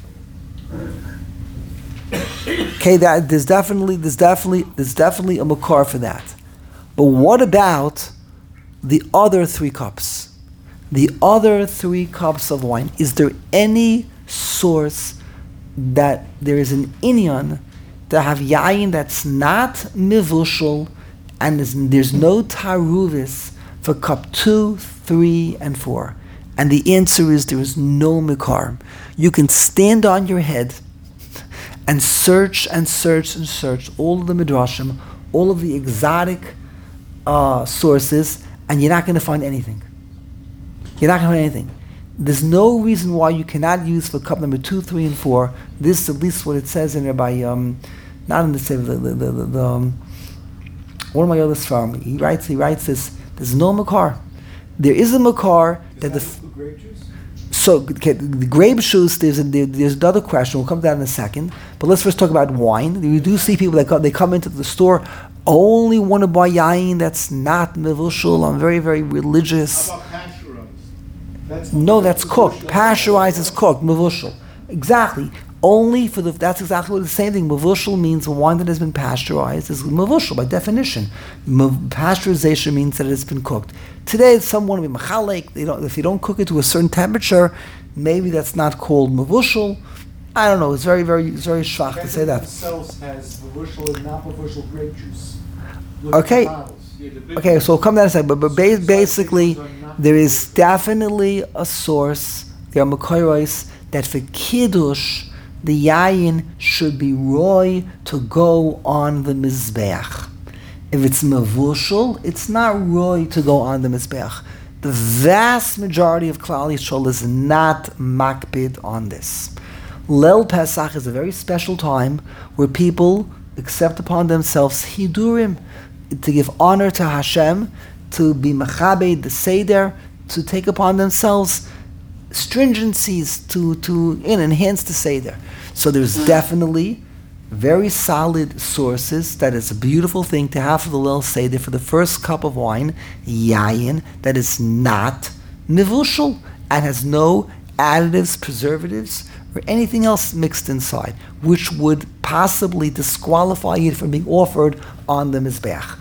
Okay, that there's definitely there's definitely there's definitely a makar for that. But what about the other three cups? The other three cups of wine. Is there any source that there is an inyan to have yayin that's not mivushal and there's, there's no taruvis for cup two, three, and four? And the answer is there is no mikar. You can stand on your head and search and search and search all of the midrashim, all of the exotic uh, sources, and you're not going to find anything. You're not going to find anything. There's no reason why you cannot use for cup number two, three, and four. This is at least what it says in there by, um, not in the same, the, the, the, the, um, one of my other farm. He writes, he writes this, there's no makar. There is a makar that the... F- grape juice? So, okay, the grape juice, there's, a, there, there's another question, we'll come to that in a second. But let's first talk about wine. We do see people that come, they come into the store, only want to buy yain that's not mevushal. I'm very, very religious. How about pasteurized? That's No, that's cooked. Pasteurized is cooked, mavushal. Exactly. Only for the, that's exactly what the same thing. Mavushal means wine that has been pasteurized is mavushal by definition. Mav, pasteurization means that it's been cooked. Today, some want to be machalek. They don't, if you don't cook it to a certain temperature, maybe that's not called mavushal. I don't know. It's very, very, it's very schwach to say that. Themselves has mavushal and not mavushal grape juice. Look Okay. at the bottles. Okay, so we'll come down a second. But, but ba- basically, there is definitely a source, there are makoros, that for kiddush, the yayin should be roy to go on the mizbeach. If it's mavushal, it's not roy to go on the mizbeach. The vast majority of Klal Yisrael is not makbid on this. Leil Pesach is a very special time where people accept upon themselves hidurim, to give honor to Hashem, to be machabed the seder, to take upon themselves stringencies to to in, enhance the seder. So there's definitely very solid sources that it's a beautiful thing to have for the Leil Seder for the first cup of wine, yayin, that is not mivushal and has no additives, preservatives, or anything else mixed inside, which would possibly disqualify it from being offered on the mizbeach.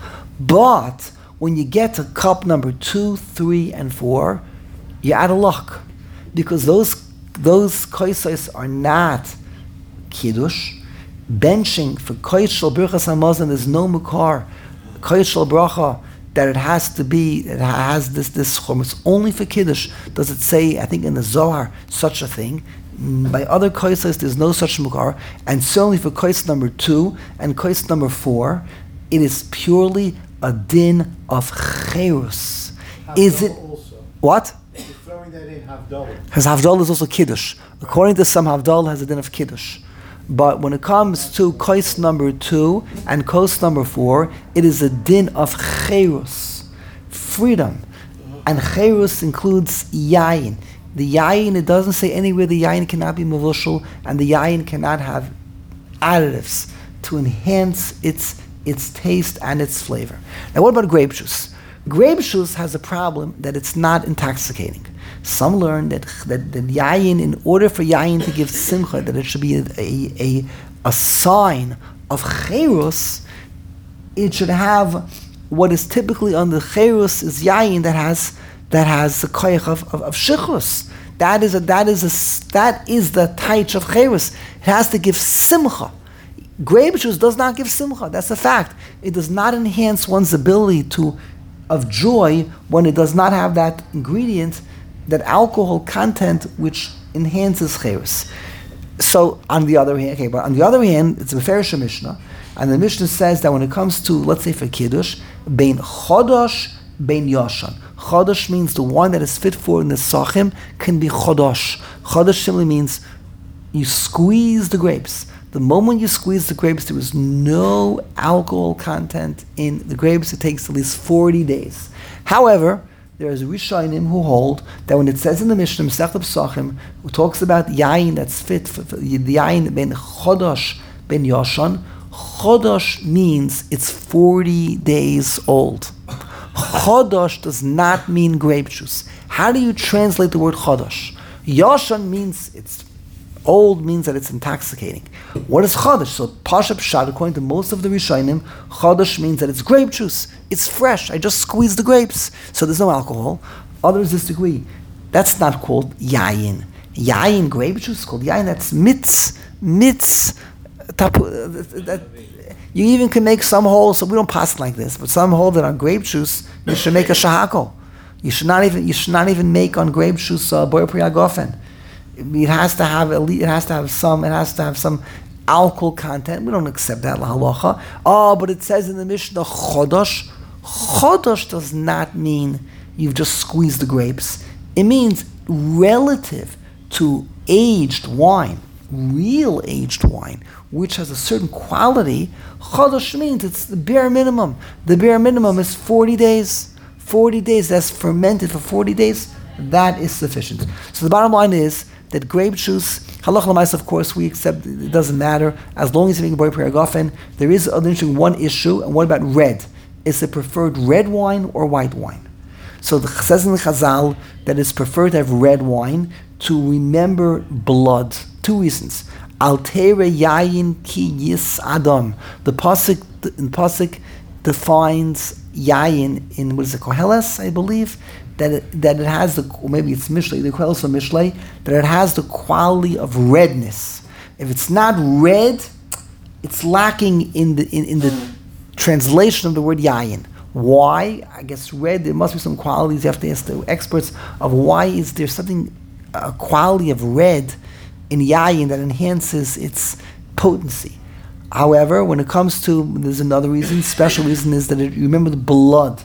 But when you get to cup number two, three, and four, you're out of luck, because those those koisos are not kiddush. Benching for kois shel birchas hamazon, there's no mukar kois shel bracha that it has to be. It has this this chum. It's only for kiddush. Does it say? I think in the Zohar such a thing. By other koisos, there's no such mukar, and certainly for kois number two and kois number four, it is purely a din of cherus. Is it Also, what? you're throwing that in Havdalah. Because Havdalah is also Kiddush. According to some, Havdalah has a din of Kiddush. But when it comes to Kos number two and Kos number four, it is a din of Cherus, freedom. And Cherus includes Yayin. The Yayin, it doesn't say anywhere the Yayin cannot be Mavushal, and the Yayin cannot have additives to enhance its its taste and its flavor. Now what about grape juice? Grape juice has a problem that it's not intoxicating. Some learn that that, that yayin, in order for yayin to give simcha, that it should be a, a, a, a sign of cherus, it should have what is typically on the cherus is yayin that has that has the koyach of, of, of shichus, That is a that is a that is the taich of cherus. It has to give simcha. Grape juice does not give simcha. That's a fact. It does not enhance one's ability to of joy when it does not have that ingredient, that alcohol content which enhances cherus. So on the other hand, okay, but on the other hand, it's a Meferish Mishnah, and the Mishnah says that when it comes to, let's say for Kiddush, bein chodosh, bein yashan. Chodosh means the one that is fit for in the sachim can be chodosh. Chodosh simply means you squeeze the grapes. The moment you squeeze the grapes, there is no alcohol content in the grapes. It takes at least forty days. However, there is Rishonim who hold that when it says in the Mishnah, Masechet Pesachim, who talks about yayin that's fit for, for the yayin ben chodosh ben yashan, chodosh means it's forty days old. Chodosh does not mean grape juice. How do you translate the word chodosh? Yashan means it's old, means that it's intoxicating. What is chodosh? So Pasha Pshat, according to most of the Rishonim, chodosh means that it's grape juice. It's fresh. I just squeezed the grapes. So there's no alcohol. Others disagree. That's not called yayin. Yayin, grape juice, is called yayin. That's mitz, mitz, tapu, that, you even can make some holes, so we don't pass it like this, but some hold it on grape juice, you should make a shahako. You should not even, you should not even make on grape juice uh, boyer priyagofen. It has to have, it has to have some, it has to have some alcohol content. We don't accept that lahalacha. Oh, but it says in the Mishnah chodosh. Chodosh does not mean you've just squeezed the grapes. It means relative to aged wine, real aged wine, which has a certain quality. Chodosh means it's the bare minimum. The bare minimum is forty days. forty days, that's fermented for forty days. That is sufficient. So the bottom line is that grape juice, halach l'mais, of course, we accept it doesn't matter as long as you're making boy priyagofen. There is an interesting one issue, and what about red? Is it preferred red wine or white wine? So the says in the Chazal that it's preferred to have red wine to remember blood. Two reasons. Altere yayin ki yis adam. The pasuk, the pasuk defines yayin in what is it, Koheles, I believe, that it, that it has the, or maybe it's Mishlei, the Koheles or Mishlei, that it has the quality of redness. If it's not red, it's lacking in the in, in the translation of the word yayin. Why? I guess red, there must be some qualities. You have to ask the experts of why is there something, a quality of red in yayin that enhances its potency. However, when it comes to, there's another reason, special reason is that it, you remember the blood.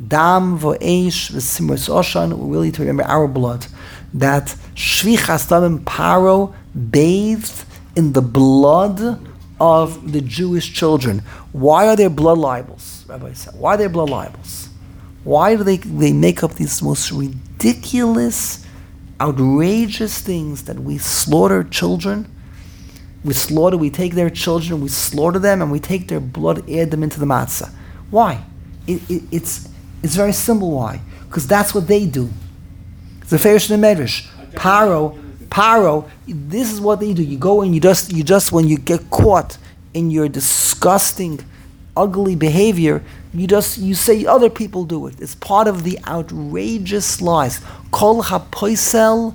Dam vo'esh v'simras oshan, we're really to remember our blood. That shvichas damim paro bathed in the blood of the Jewish children. Why are there blood libels, Rabbi said? Why are there blood libels? Why do they, they make up these most ridiculous, outrageous things that we slaughter children? We slaughter, we take their children, we slaughter them, and we take their blood, add them into the matzah. Why? It, it, it's it's very simple why. Because that's what they do. It's the Ferish and the Medrash. Paro, Paro, this is what they do. You go and you just, you just, when you get caught in your disgusting, ugly behavior, you just, you say other people do it. It's part of the outrageous lies. Kol ha-poisel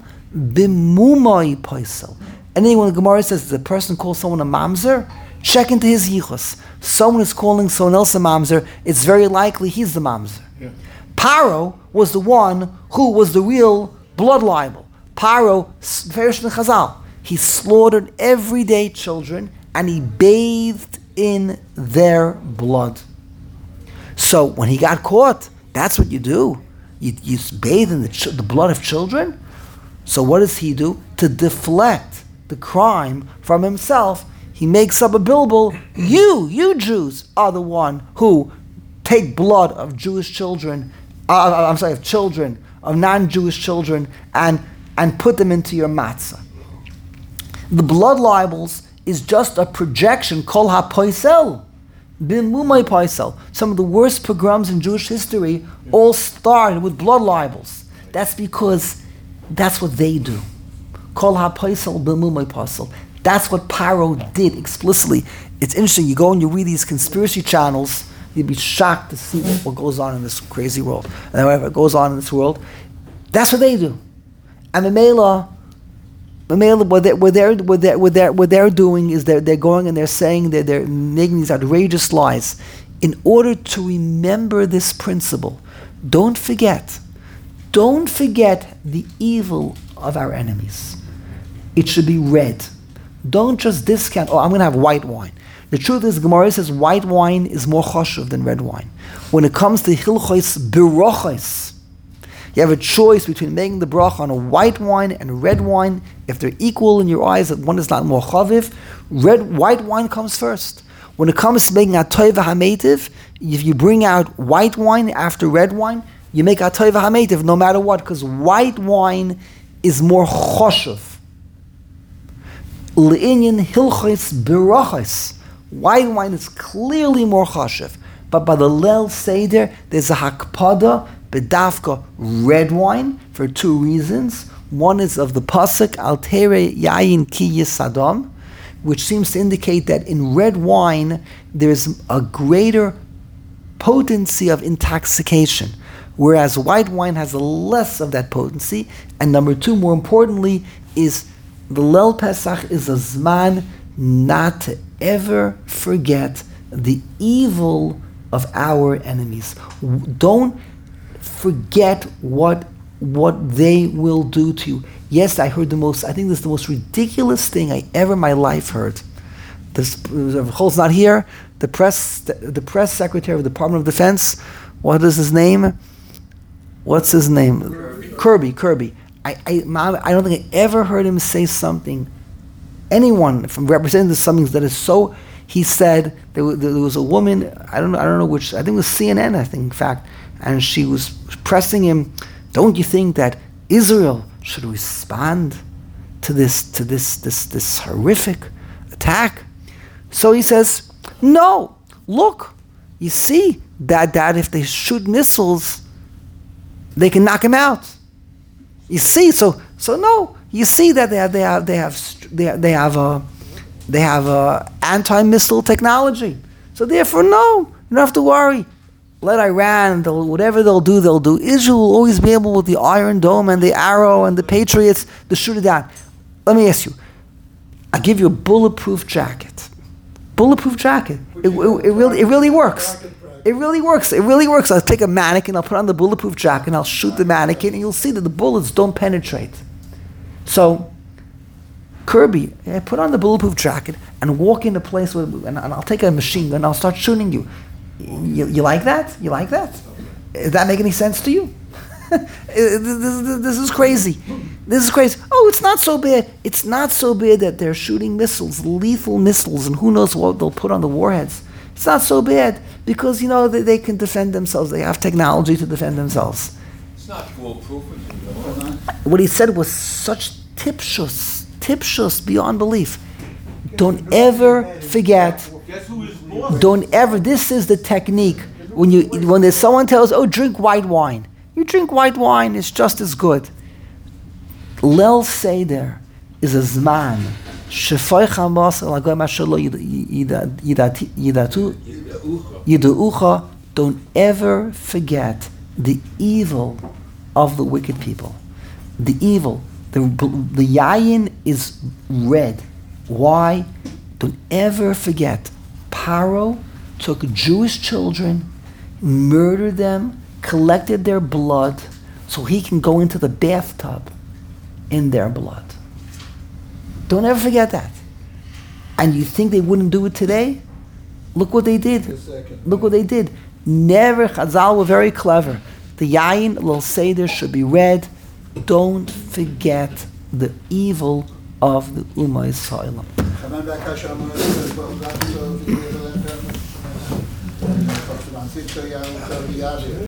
b'mumai poisel. And then when the Gemara says the person calls someone a mamzer, check into his yichus. Someone is calling someone else a mamzer, it's very likely he's the mamzer. Yeah. Paro was the one who was the real blood libel. Paro, Ferish and Chazal, he slaughtered everyday children and he bathed in their blood. So when he got caught, that's what you do. You, you bathe in the, ch- the blood of children. So what does he do? To deflect the crime from himself, he makes up a bilbil. You, you Jews, are the one who take blood of Jewish children, uh, I'm sorry, of children, of non-Jewish children, and, and put them into your matzah. The blood libels is just a projection, kol ha-poisel, b'mumai poisel. Some of the worst pogroms in Jewish history all started with blood libels. That's because that's what they do. Kol ha-poisel b'mumai poisel. That's what Paro did explicitly. It's interesting, you go and you read these conspiracy channels, you'd be shocked to see what goes on in this crazy world. And whatever goes on in this world, that's what they do. And Mamela, Mamela, what they're, what they're, what they're, what they're, what they're doing is they're, they're going and they're saying that they're making these outrageous lies. In order to remember this principle, don't forget, don't forget the evil of our enemies. It should be red. Don't just discount, oh, I'm going to have white wine. The truth is, Gemara says white wine is more choshev than red wine. When it comes to hilchos berochos, you have a choice between making the bracha on a white wine and red wine. If they're equal in your eyes, that one is not more chaviv, red, white wine comes first. When it comes to making a toiva hametiv, if you bring out white wine after red wine, you make a toiva hametiv no matter what, because white wine is more choshev. Le'inyan hilchos berochos. White wine is clearly more chashiv, but by the Leil Seder, there's a hakpada bedavka red wine for two reasons. One is of the pasuk al tere yayin ki yisadam, which seems to indicate that in red wine there's a greater potency of intoxication, whereas white wine has less of that potency. And number two, more importantly, is the Leil Pesach is a zman not to ever forget the evil of our enemies. Don't forget what what they will do to you. Yes, I heard the most, I think this is the most ridiculous thing I ever in my life heard. This Chol's not here. The press the press secretary of the Department of Defense, what is his name? What's his name? Kirby. Kirby, Kirby. I, I, I don't think I ever heard him say something, anyone from representing something that is so. He said there was, there was a woman. I don't know. I don't know which. I think it was C N N. I think, in fact, and she was pressing him. Don't you think that Israel should respond to this to this this this horrific attack? So he says, no. Look, you see that that if they shoot missiles, they can knock him out. You see, so so no. You see that they have they have they have they have, they have a they have a anti-missile technology. So therefore, no, you don't have to worry. Let Iran, they'll, whatever they'll do, they'll do. Israel will always be able with the Iron Dome and the Arrow and the Patriots to shoot it down. Let me ask you. I give you a bulletproof jacket. Bulletproof jacket. It, it, it really it really works. It really works. It really works. I'll take a mannequin, I'll put on the bulletproof jacket, and I'll shoot the mannequin, and you'll see that the bullets don't penetrate. So, Kirby, I put on the bulletproof jacket and walk in a place where, and, and I'll take a machine gun and I'll start shooting you. You, you like that? You like that? Does that make any sense to you? this, this, this is crazy. This is crazy. Oh, it's not so bad. It's not so bad that they're shooting missiles, lethal missiles, and who knows what they'll put on the warheads. It's not so bad because, you know, they, they can defend themselves. They have technology to defend themselves. It's not foolproof. What he said was such tipshus, tipshus beyond belief. Don't ever forget. Don't ever. This is the technique. When you when there's someone tells, oh, drink white wine. You drink white wine, it's just as good. Leil Seder is a zman. Shefoich hamas el hagoyim asher lo yidatu yiduucha. Don't ever forget the evil of the wicked people. The evil. The, the yayin is red. Why? Don't ever forget. Paro took Jewish children, murdered them, collected their blood so he can go into the bathtub in their blood. Don't ever forget that. And you think they wouldn't do it today? Look what they did. Look what they did. Never, Chazal were very clever. The Yayin Leil Seder should be read. Don't forget the evil of the Ummah Yisrael.